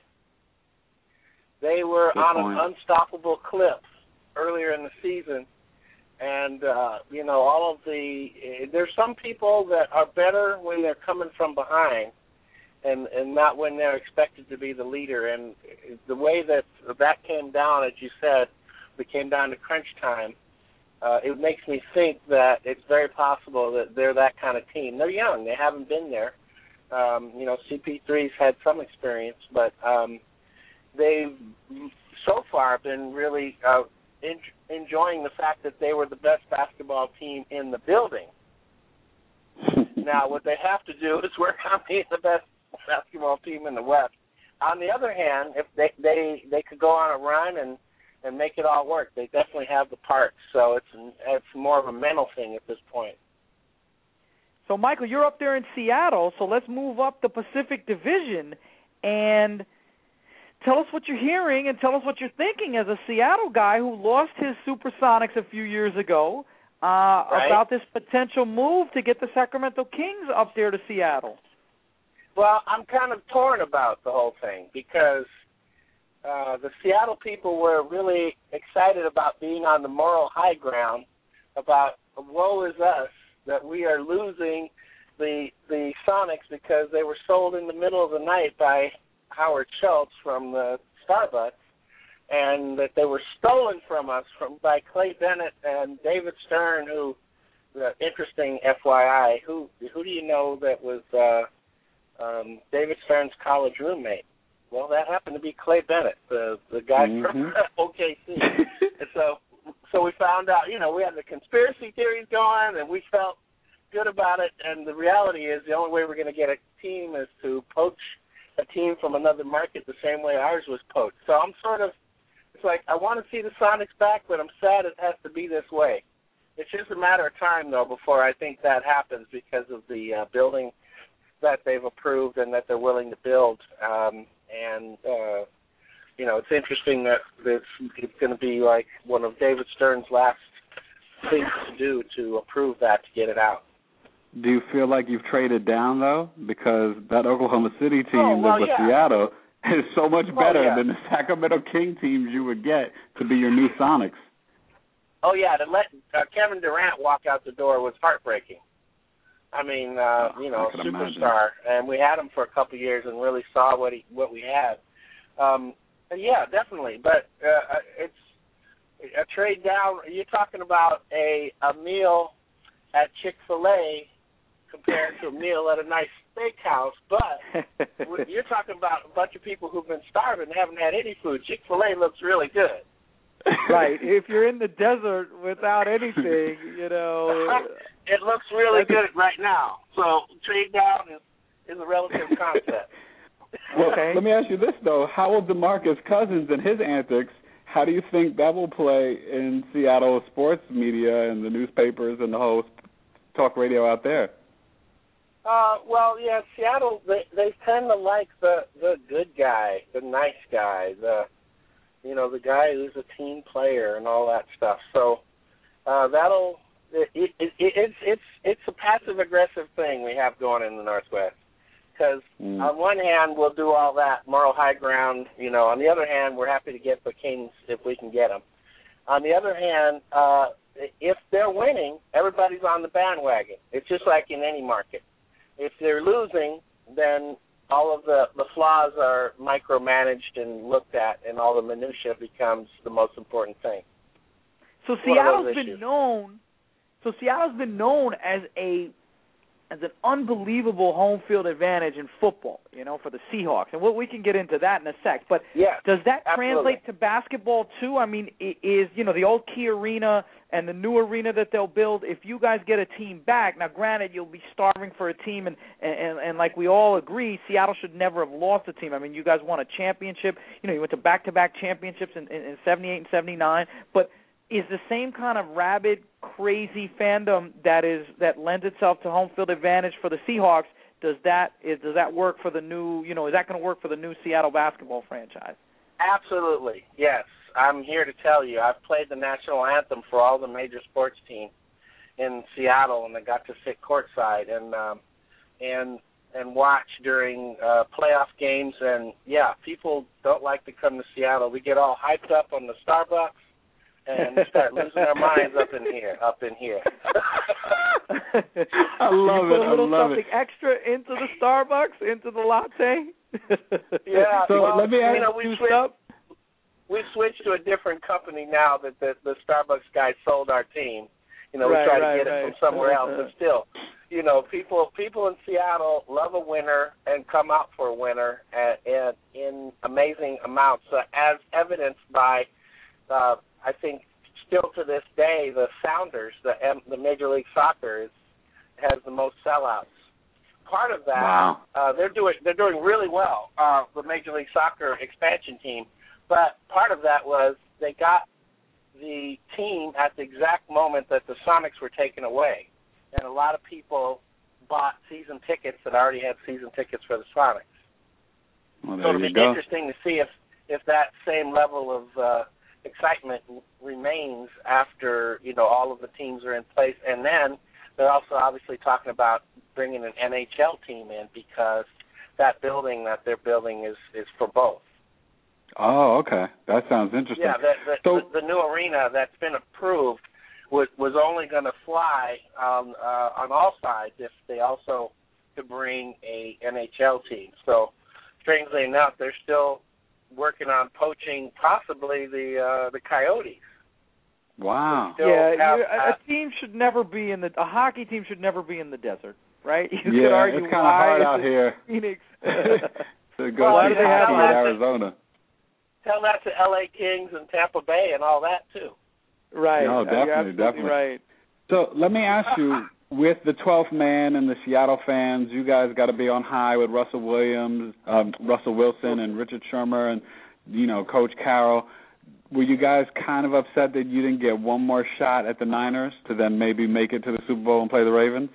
They were Good on point. an unstoppable clip earlier in the season, and uh, you know, all of the uh, there's some people that are better when they're coming from behind, and and not when they're expected to be the leader. And the way that that came down, as you said, we came down to crunch time. Uh, it makes me think that it's very possible that they're that kind of team. They're young; they haven't been there. Um, you know, C P three's had some experience, but um, they've so far been really uh, en- enjoying the fact that they were the best basketball team in the building. Now, what they have to do is work on being the best basketball team in the West. On the other hand, if they they, they could go on a run and, and make it all work, they definitely have the parts. So it's it's more of a mental thing at this point. So, Michael, you're up there in Seattle, so let's move up the Pacific Division and tell us what you're hearing and tell us what you're thinking as a Seattle guy who lost his Supersonics a few years ago uh, Right. about this potential move to get the Sacramento Kings up there to Seattle. Well, I'm kind of torn about the whole thing because uh, the Seattle people were really excited about being on the moral high ground about woe is us that we are losing the the Sonics because they were sold in the middle of the night by Howard Schultz from the Starbucks, and that they were stolen from us from by Clay Bennett and David Stern, who, uh, interesting F Y I, who who do you know that was uh, um, David Stern's college roommate? Well, that happened to be Clay Bennett, the the guy Mm-hmm. from O K C. And so so we found out, you know, we had the conspiracy theories going, and we felt good about it. And the reality is, the only way we're going to get a team is to poach a team from another market the same way ours was poached. So I'm sort of, it's like I want to see the Sonics back, but I'm sad it has to be this way. It's just a matter of time, though, before I think that happens because of the uh, building that they've approved and that they're willing to build. Um, and uh, you know, it's interesting that it's, it's going to be like one of David Stern's last things to do to approve that to get it out. Do you feel like you've traded down, though? Because that Oklahoma City team oh, well, that was yeah. Seattle is so much better oh, yeah. than the Sacramento King teams you would get to be your new Sonics. Oh, yeah, to let uh, Kevin Durant walk out the door was heartbreaking. I mean, uh, oh, you know, superstar, imagine. And we had him for a couple of years and really saw what he what we had. Um, yeah, definitely. But uh, it's a trade down. You're talking about a a meal at Chick-fil-A compared to a meal at a nice steakhouse, but you're talking about a bunch of people who've been starving and haven't had any food. Chick-fil-A looks really good. Right. If you're in the desert without anything, you know. It looks really good right now. So trade down is, is a relative concept. Well, okay. Let me ask you this, though. How will DeMarcus Cousins and his antics, how do you think that will play in Seattle sports media and the newspapers and the whole talk radio out there? Uh, well, yeah, Seattle, they, they tend to like the, the good guy, the nice guy, the, you know, the guy who's a team player and all that stuff. So uh, that'll, it, it, it, it's it's it's a passive-aggressive thing we have going in the Northwest. Because mm. on one hand, we'll do all that moral high ground, you know. On the other hand, we're happy to get the Kings if we can get them. On the other hand, uh, if they're winning, everybody's on the bandwagon. It's just like in any market. If they're losing, then all of the, the flaws are micromanaged and looked at, and all the minutia becomes the most important thing. So Seattle's been known. So Seattle's been known as a as an unbelievable home field advantage in football, you know, for the Seahawks. And what we can get into that in a sec. But yeah, does that absolutely. translate to basketball too? I mean, is, you know, the old Key Arena and the new arena that they'll build, if you guys get a team back, now granted you'll be starving for a team, and, and, and like we all agree, Seattle should never have lost a team. I mean, you guys won a championship. You know, you went to back-to-back championships in, in, in seventy-eight and seventy-nine. But is the same kind of rabid, crazy fandom that is that lends itself to home field advantage for the Seahawks, does that is does that work for the new, you know, is that going to work for the new Seattle basketball franchise? Absolutely, yes. I'm here to tell you, I've played the national anthem for all the major sports teams in Seattle, and I got to sit courtside and um, and and watch during uh, playoff games. And yeah, people don't like to come to Seattle. We get all hyped up on the Starbucks and start losing our minds up in here, up in here. I love you it. Put a little I love something it. extra into the Starbucks, into the latte. Yeah. So well, let me ask you know, we you switched, up. We've switched to a different company now that the, the Starbucks guy sold our team. You know, right, we try right, to get right. it from somewhere else, but still, you know, people people in Seattle love a winner and come out for a winner and, and in amazing amounts, uh, as evidenced by. Uh, I think still to this day, the Sounders, the the Major League Soccer, is, has the most sellouts. Part of that, wow. uh, they're doing they're doing really well. Uh, the Major League Soccer expansion team, but part of that was they got the team at the exact moment that the Sonics were taken away, and a lot of people bought season tickets that already had season tickets for the Sonics. Well, so it'll be go. interesting to see if if that same level of uh, excitement remains after, you know, all of the teams are in place. And then they're also obviously talking about bringing an N H L team in because that building that they're building is, is for both. Oh, okay. That sounds interesting. Yeah, the, the, so, the, the new arena that's been approved was, was only going to fly um, uh, on all sides if they also could bring a N H L team. So, strangely enough, they're still working on poaching possibly the uh, the Coyotes. Wow. Yeah, have, you, a, uh, a team should never be in the a hockey team should never be in the desert, right? You yeah, could argue it's kind of hard out here. Phoenix. to go well, to they have hockey in Arizona. Tell that to L A Kings and Tampa Bay and all that too. Right. No, definitely, You're absolutely definitely. right. So let me ask you, with the twelfth man and the Seattle fans, you guys got to be on high with Russell Williams, um, Russell Wilson, and Richard Shermer, and you know Coach Carroll. Were you guys kind of upset that you didn't get one more shot at the Niners to then maybe make it to the Super Bowl and play the Ravens?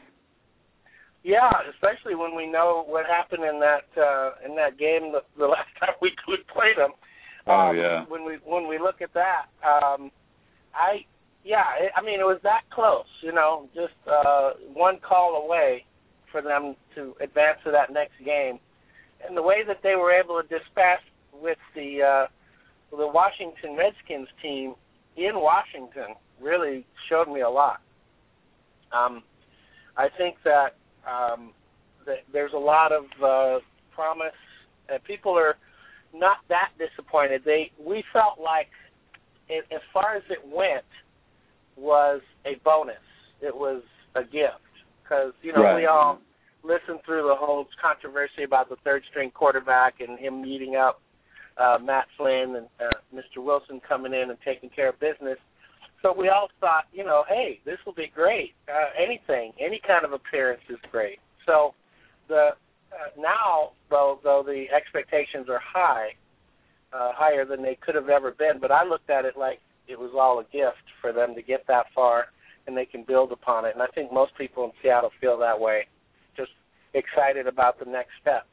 Yeah, especially when we know what happened in that uh, in that game the, the last time we, we played them. Oh um, yeah. When we when we look at that, um, I yeah, it, I mean it was that close. You know, just uh, one call away for them to advance to that next game, and the way that they were able to dispatch with the uh, the Washington Redskins team in Washington really showed me a lot. Um, I think that, um, that there's a lot of uh, promise, and people are not that disappointed. They we felt like, it, as far as it went, was a bonus. It was a gift because you know right. we all listened through the whole controversy about the third string quarterback and him meeting up uh, Matt Flynn and uh, Mister Wilson coming in and taking care of business. So we all thought, you know, hey, this will be great. Uh, anything, any kind of appearance is great. So the uh, now, though, though the expectations are high, uh, higher than they could have ever been, but I looked at it like it was all a gift for them to get that far, and they can build upon it. And I think most people in Seattle feel that way, just excited about the next step.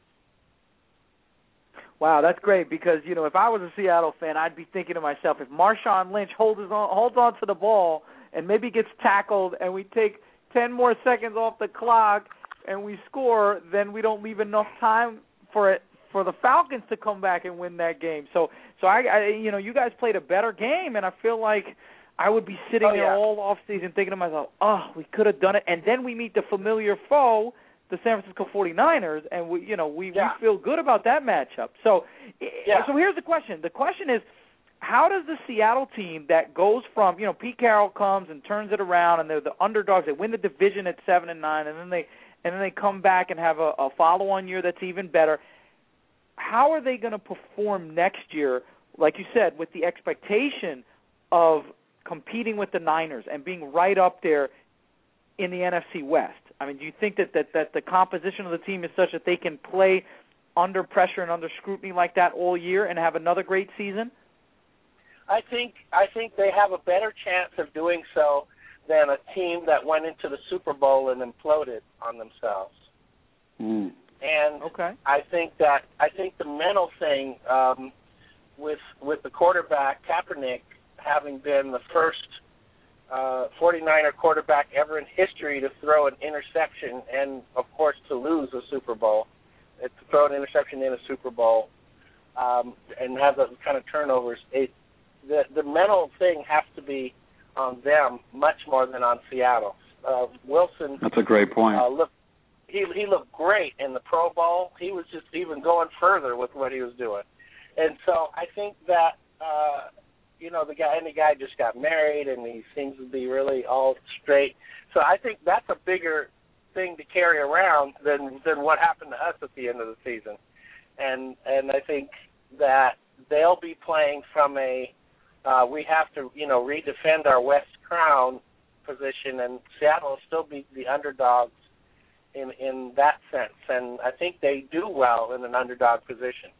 Wow, that's great because, you know, if I was a Seattle fan, I'd be thinking to myself, if Marshawn Lynch holds on, holds on to the ball and maybe gets tackled and we take ten more seconds off the clock and we score, then we don't leave enough time for it for the Falcons to come back and win that game. So, so I, I you know, you guys played a better game, and I feel like I would be sitting oh, there yeah. all off season thinking to myself, oh, we could have done it. And then we meet the familiar foe, the San Francisco forty-niners, and we, you know, we, yeah. we feel good about that matchup. So, yeah. so here's the question. The question is, how does the Seattle team that goes from, you know, Pete Carroll comes and turns it around, and they're the underdogs, they win the division at seven and nine, and then they and then they come back and have a, a follow-on year that's even better. How are they going to perform next year, like you said, with the expectation of competing with the Niners and being right up there in the N F C West? I mean, do you think that, that, that the composition of the team is such that they can play under pressure and under scrutiny like that all year and have another great season? I think I think they have a better chance of doing so than a team that went into the Super Bowl and imploded on themselves. Mm. And okay. I think that I think the mental thing um, with with the quarterback Kaepernick having been the first uh, forty-niner quarterback ever in history to throw an interception and, of course, to lose a Super Bowl, to throw an interception in a Super Bowl um, and have those kind of turnovers. It, the the mental thing has to be on them much more than on Seattle. Uh, Wilson. That's a great point. Uh, look, he he looked great in the Pro Bowl. He was just even going further with what he was doing, and so I think that uh, you know the guy and the guy just got married and he seems to be really all straight. So I think that's a bigger thing to carry around than than what happened to us at the end of the season, and and I think that they'll be playing from a Uh, we have to, you know, redefend our West Crown position, and Seattle will still be the underdogs in in that sense. And I think they do well in an underdog position.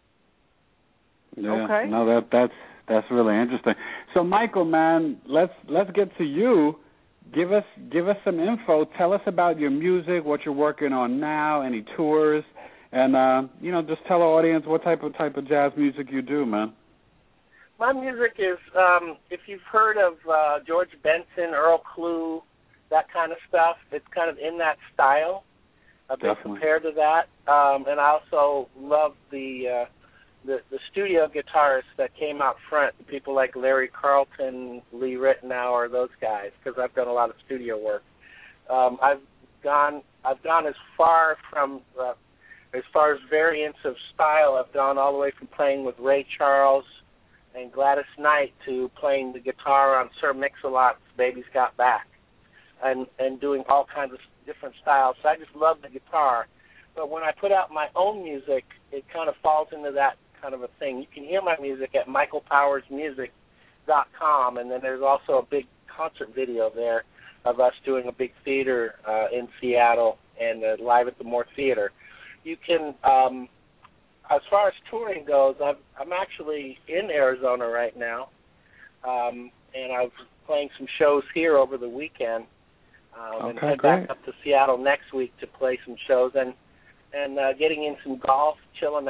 Yeah, okay. No, that that's that's really interesting. So, Michael, man, let's let's get to you. Give us give us some info. Tell us about your music, what you're working on now, any tours, and uh, you know, just tell our audience what type of type of jazz music you do, man. My music is, um, if you've heard of uh, George Benson, Earl Klugh, that kind of stuff, it's kind of in that style, a bit Definitely. compared to that. Um, and I also love the, uh, the the studio guitarists that came out front, people like Larry Carlton, Lee Ritenour, those guys, because I've done a lot of studio work. Um, I've gone I've gone as far from uh, as far as variants of style. I've gone all the way from playing with Ray Charles and Gladys Knight to playing the guitar on Sir Mix-a-Lot's Baby's Got Back, and and doing all kinds of different styles. So I just love the guitar. But when I put out my own music, it kind of falls into that kind of a thing. You can hear my music at michael powers music dot com, and then there's also a big concert video there of us doing a big theater uh, in Seattle and uh, live at the Moore Theater. You can... Um, As far as touring goes, I've, I'm actually in Arizona right now, um, and I'm playing some shows here over the weekend, um, okay, and head great. back up to Seattle next week to play some shows, and and uh, getting in some golf, chilling out,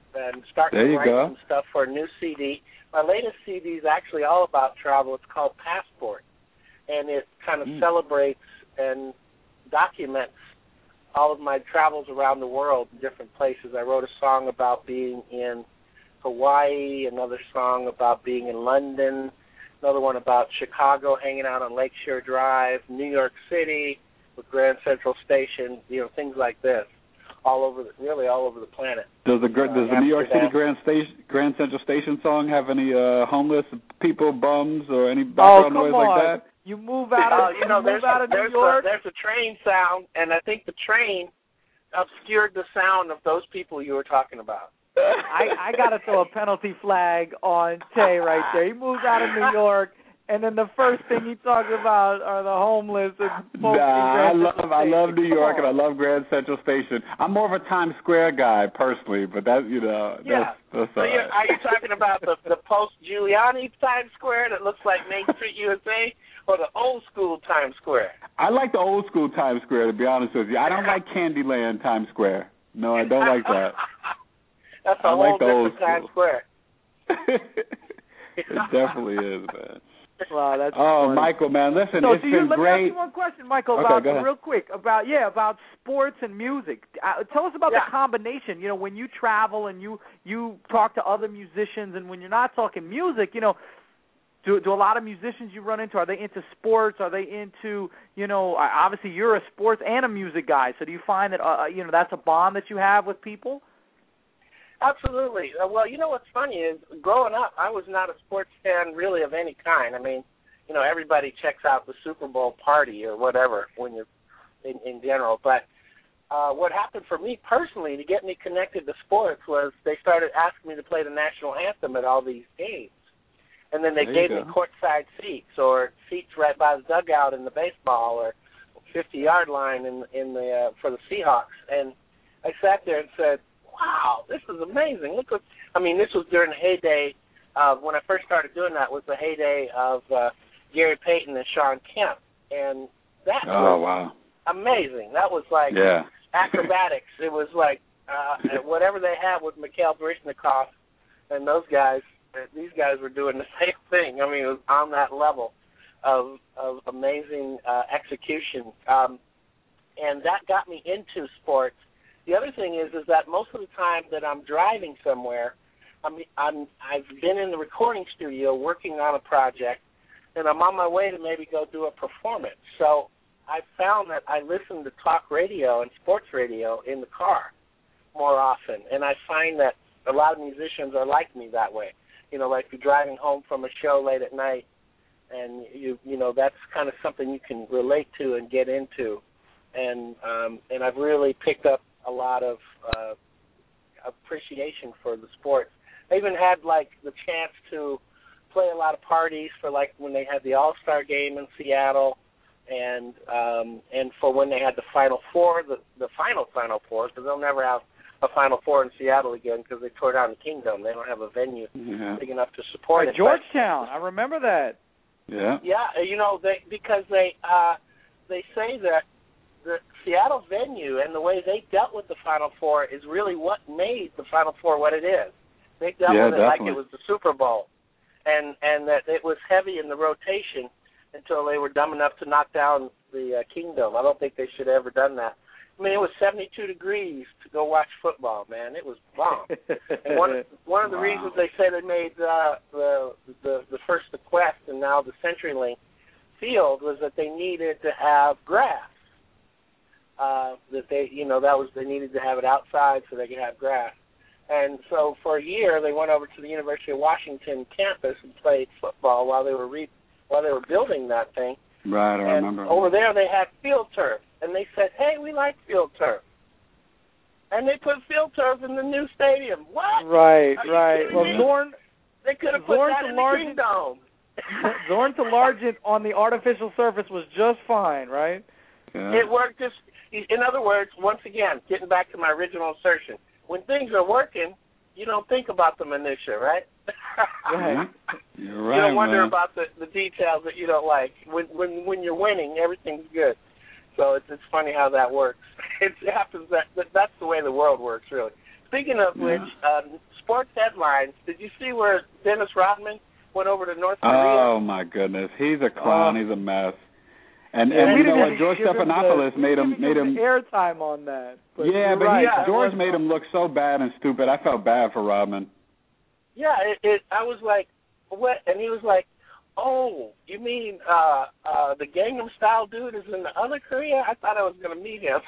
and starting there to you write go. some stuff for a new C D. My latest C D is actually all about travel. It's called Passport, and it kind of mm. celebrates and documents all of my travels around the world in different places. I wrote a song about being in Hawaii, another song about being in London, another one about Chicago, hanging out on Lakeshore Drive, New York City with Grand Central Station, you know, things like this, all over, the, really all over the planet. Does the uh, does the New York City Grand Station, Grand Central Station song have any uh, homeless people, bums, or any background oh, noise on. like that? You move out of, uh, you know, you move there's out a, of New there's York. A, there's a train sound, and I think the train obscured the sound of those people you were talking about. I, I got to throw a penalty flag on Tay right there. He moves out of New York, and then the first thing he talks about are the homeless and folks nah, in Grand I love Central I love Station. New York Come and I love Grand Central Station. I'm more of a Times Square guy personally, but that you know yeah. that's, that's so all you're, right. Are you talking about the the post Giuliani Times Square that looks like Main Street U S A, or the old school Times Square? I like the old school Times Square, to be honest with you. I don't like Candyland Times Square. No, I don't like that. That's a I whole like the different old Times Square. It definitely is, man. Wow, that's oh, funny. Michael, man, listen, so it's do been you, let great. me ask you one question, Michael, okay, about go ahead. real quick about yeah about sports and music. Uh, tell us about yeah. the combination. You know, when you travel and you you talk to other musicians, and when you're not talking music, you know, do do a lot of musicians you run into, are they into sports? Are they into, you know, obviously you're a sports and a music guy, so do you find that uh, you know that's a bond that you have with people? Absolutely. Uh, well, you know what's funny is, growing up, I was not a sports fan really of any kind. I mean, you know, everybody checks out the Super Bowl party or whatever when you're in, in general. But uh, what happened for me personally to get me connected to sports was they started asking me to play the national anthem at all these games. And then they there gave me courtside seats or seats right by the dugout in the baseball or fifty-yard line in, in the uh, for the Seahawks. And I sat there and said, wow, this is amazing. Look what, I mean, this was during the heyday of, when I first started doing that, was the heyday of uh, Gary Payton and Sean Kemp. And that oh, was wow. amazing. That was like yeah. acrobatics. It was like uh, whatever they had with Mikhail Baryshnikov and those guys, these guys were doing the same thing. I mean, it was on that level of, of amazing uh, execution. Um, and that got me into sports. The other thing is, is that most of the time that I'm driving somewhere, I'm, I'm, I've been in the recording studio working on a project, and I'm on my way to maybe go do a performance. So I found that I listen to talk radio and sports radio in the car more often, and I find that a lot of musicians are like me that way. You know, like you're driving home from a show late at night, and you you know that's kind of something you can relate to and get into, and um, and I've really picked up a lot of uh, appreciation for the sports. I even had like the chance to play a lot of parties for like when they had the All-Star game in Seattle, and um, and for when they had the Final Four, the the final Final Four, because they'll never have a Final Four in Seattle again because they tore down the Kingdom. They don't have a venue yeah. big enough to support like it. Georgetown, but, I remember that. Yeah. Yeah, you know, they because they uh, they say that the Seattle venue and the way they dealt with the Final Four is really what made the Final Four what it is. They dealt yeah, with it definitely. like it was the Super Bowl, and and that it was heavy in the rotation until they were dumb enough to knock down the uh, Kingdom. I don't think they should have ever done that. I mean, it was seventy-two degrees to go watch football, man. It was bomb. And one one of the wow. reasons they say they made uh, the the the first the Quest and now the CenturyLink field was that they needed to have grass. Uh, that they, you know, that was they needed to have it outside so they could have grass. And so for a year they went over to the University of Washington campus and played football while they were re- while they were building that thing. Right, I and remember. Over there they had field turf. And they said, hey, we like field turf. And they put field turf in the new stadium. What? Right, right. Well, me? Zorn, they could have put Zorn that in the Largent, Kingdom. Zorn to Largent on the artificial surface was just fine, right? Yeah. It worked just, in other words, once again, getting back to my original assertion, when things are working, you don't think about the minutia, right? Right. You're right, You don't wonder man. about the, the details that you don't like. When when when you're winning, everything's good. So it's it's funny how that works. It happens that, that that's the way the world works, really. speaking of Yeah. which, uh, sports headlines. Did you see where Dennis Rodman went over to North Korea? Oh my goodness, he's a clown. Oh. He's a mess. And Yeah, and we you know didn't what? even George give him Stephanopoulos the- made we him didn't made give him. the airtime on that. But yeah, you're but right, he, that George was made him look so bad and stupid. I felt bad for Rodman. Yeah, it, it. I was like, what? And he was like, oh, you mean uh, uh, the Gangnam Style dude is in the other Korea? I thought I was going to meet him.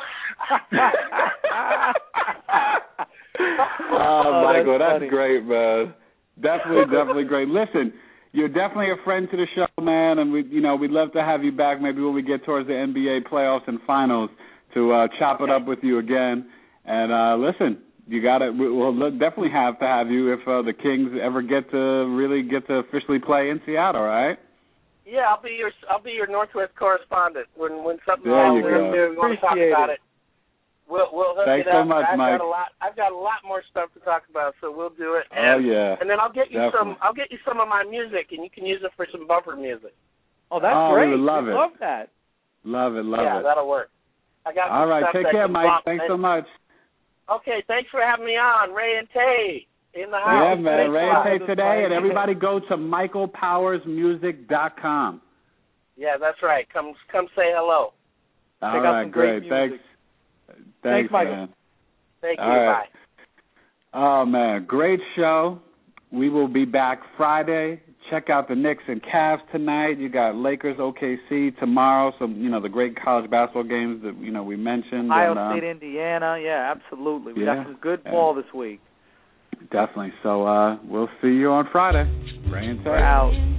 oh, Oh, Michael, that's that's, funny. great, man. Definitely, definitely great. Listen, you're definitely a friend to the show, man, and we, you know, we'd love to have you back maybe when we get towards the N B A playoffs and finals to uh, chop Okay. it up with you again. And uh, listen, you got to. We'll definitely have to have you if uh, the Kings ever get to really get to officially play in Seattle, right? Yeah, I'll be your I'll be your Northwest correspondent when when something There happens you go. here, we want to talk Appreciate about it. it. We'll we'll hook Thanks it up. so much, I've Mike. got a lot I've got a lot more stuff to talk about, so we'll do it. Oh And, yeah. and then I'll get you Definitely. some I'll get you some of my music, and you can use it for some bumper music. Oh, that's Oh, we great. would love We it. love that. Love it, love yeah, it. that'll work. I got All some right, stuff take that care, can Mike. bump. Thanks And- so much. Okay, thanks for having me on, Ray and Tay in the Yeah, house. man. Thanks Ray a lot. and Tay today, and everybody go to michael powers music dot com. Yeah, that's right. Come come say hello. All Check out right, some great great. Thanks. music. Thanks, Thanks, Michael. man. Thank you. All right. Bye. Oh, man, great show. We will be back Friday. Check out the Knicks and Cavs tonight. You got Lakers, O K C tomorrow. Some, you know, the great college basketball games that, you know, we mentioned. Ohio and, um, State, Indiana. Yeah, absolutely. We yeah. got some good And- ball this week. Definitely. So uh, we'll see you on Friday. Ray and Tay. We're out.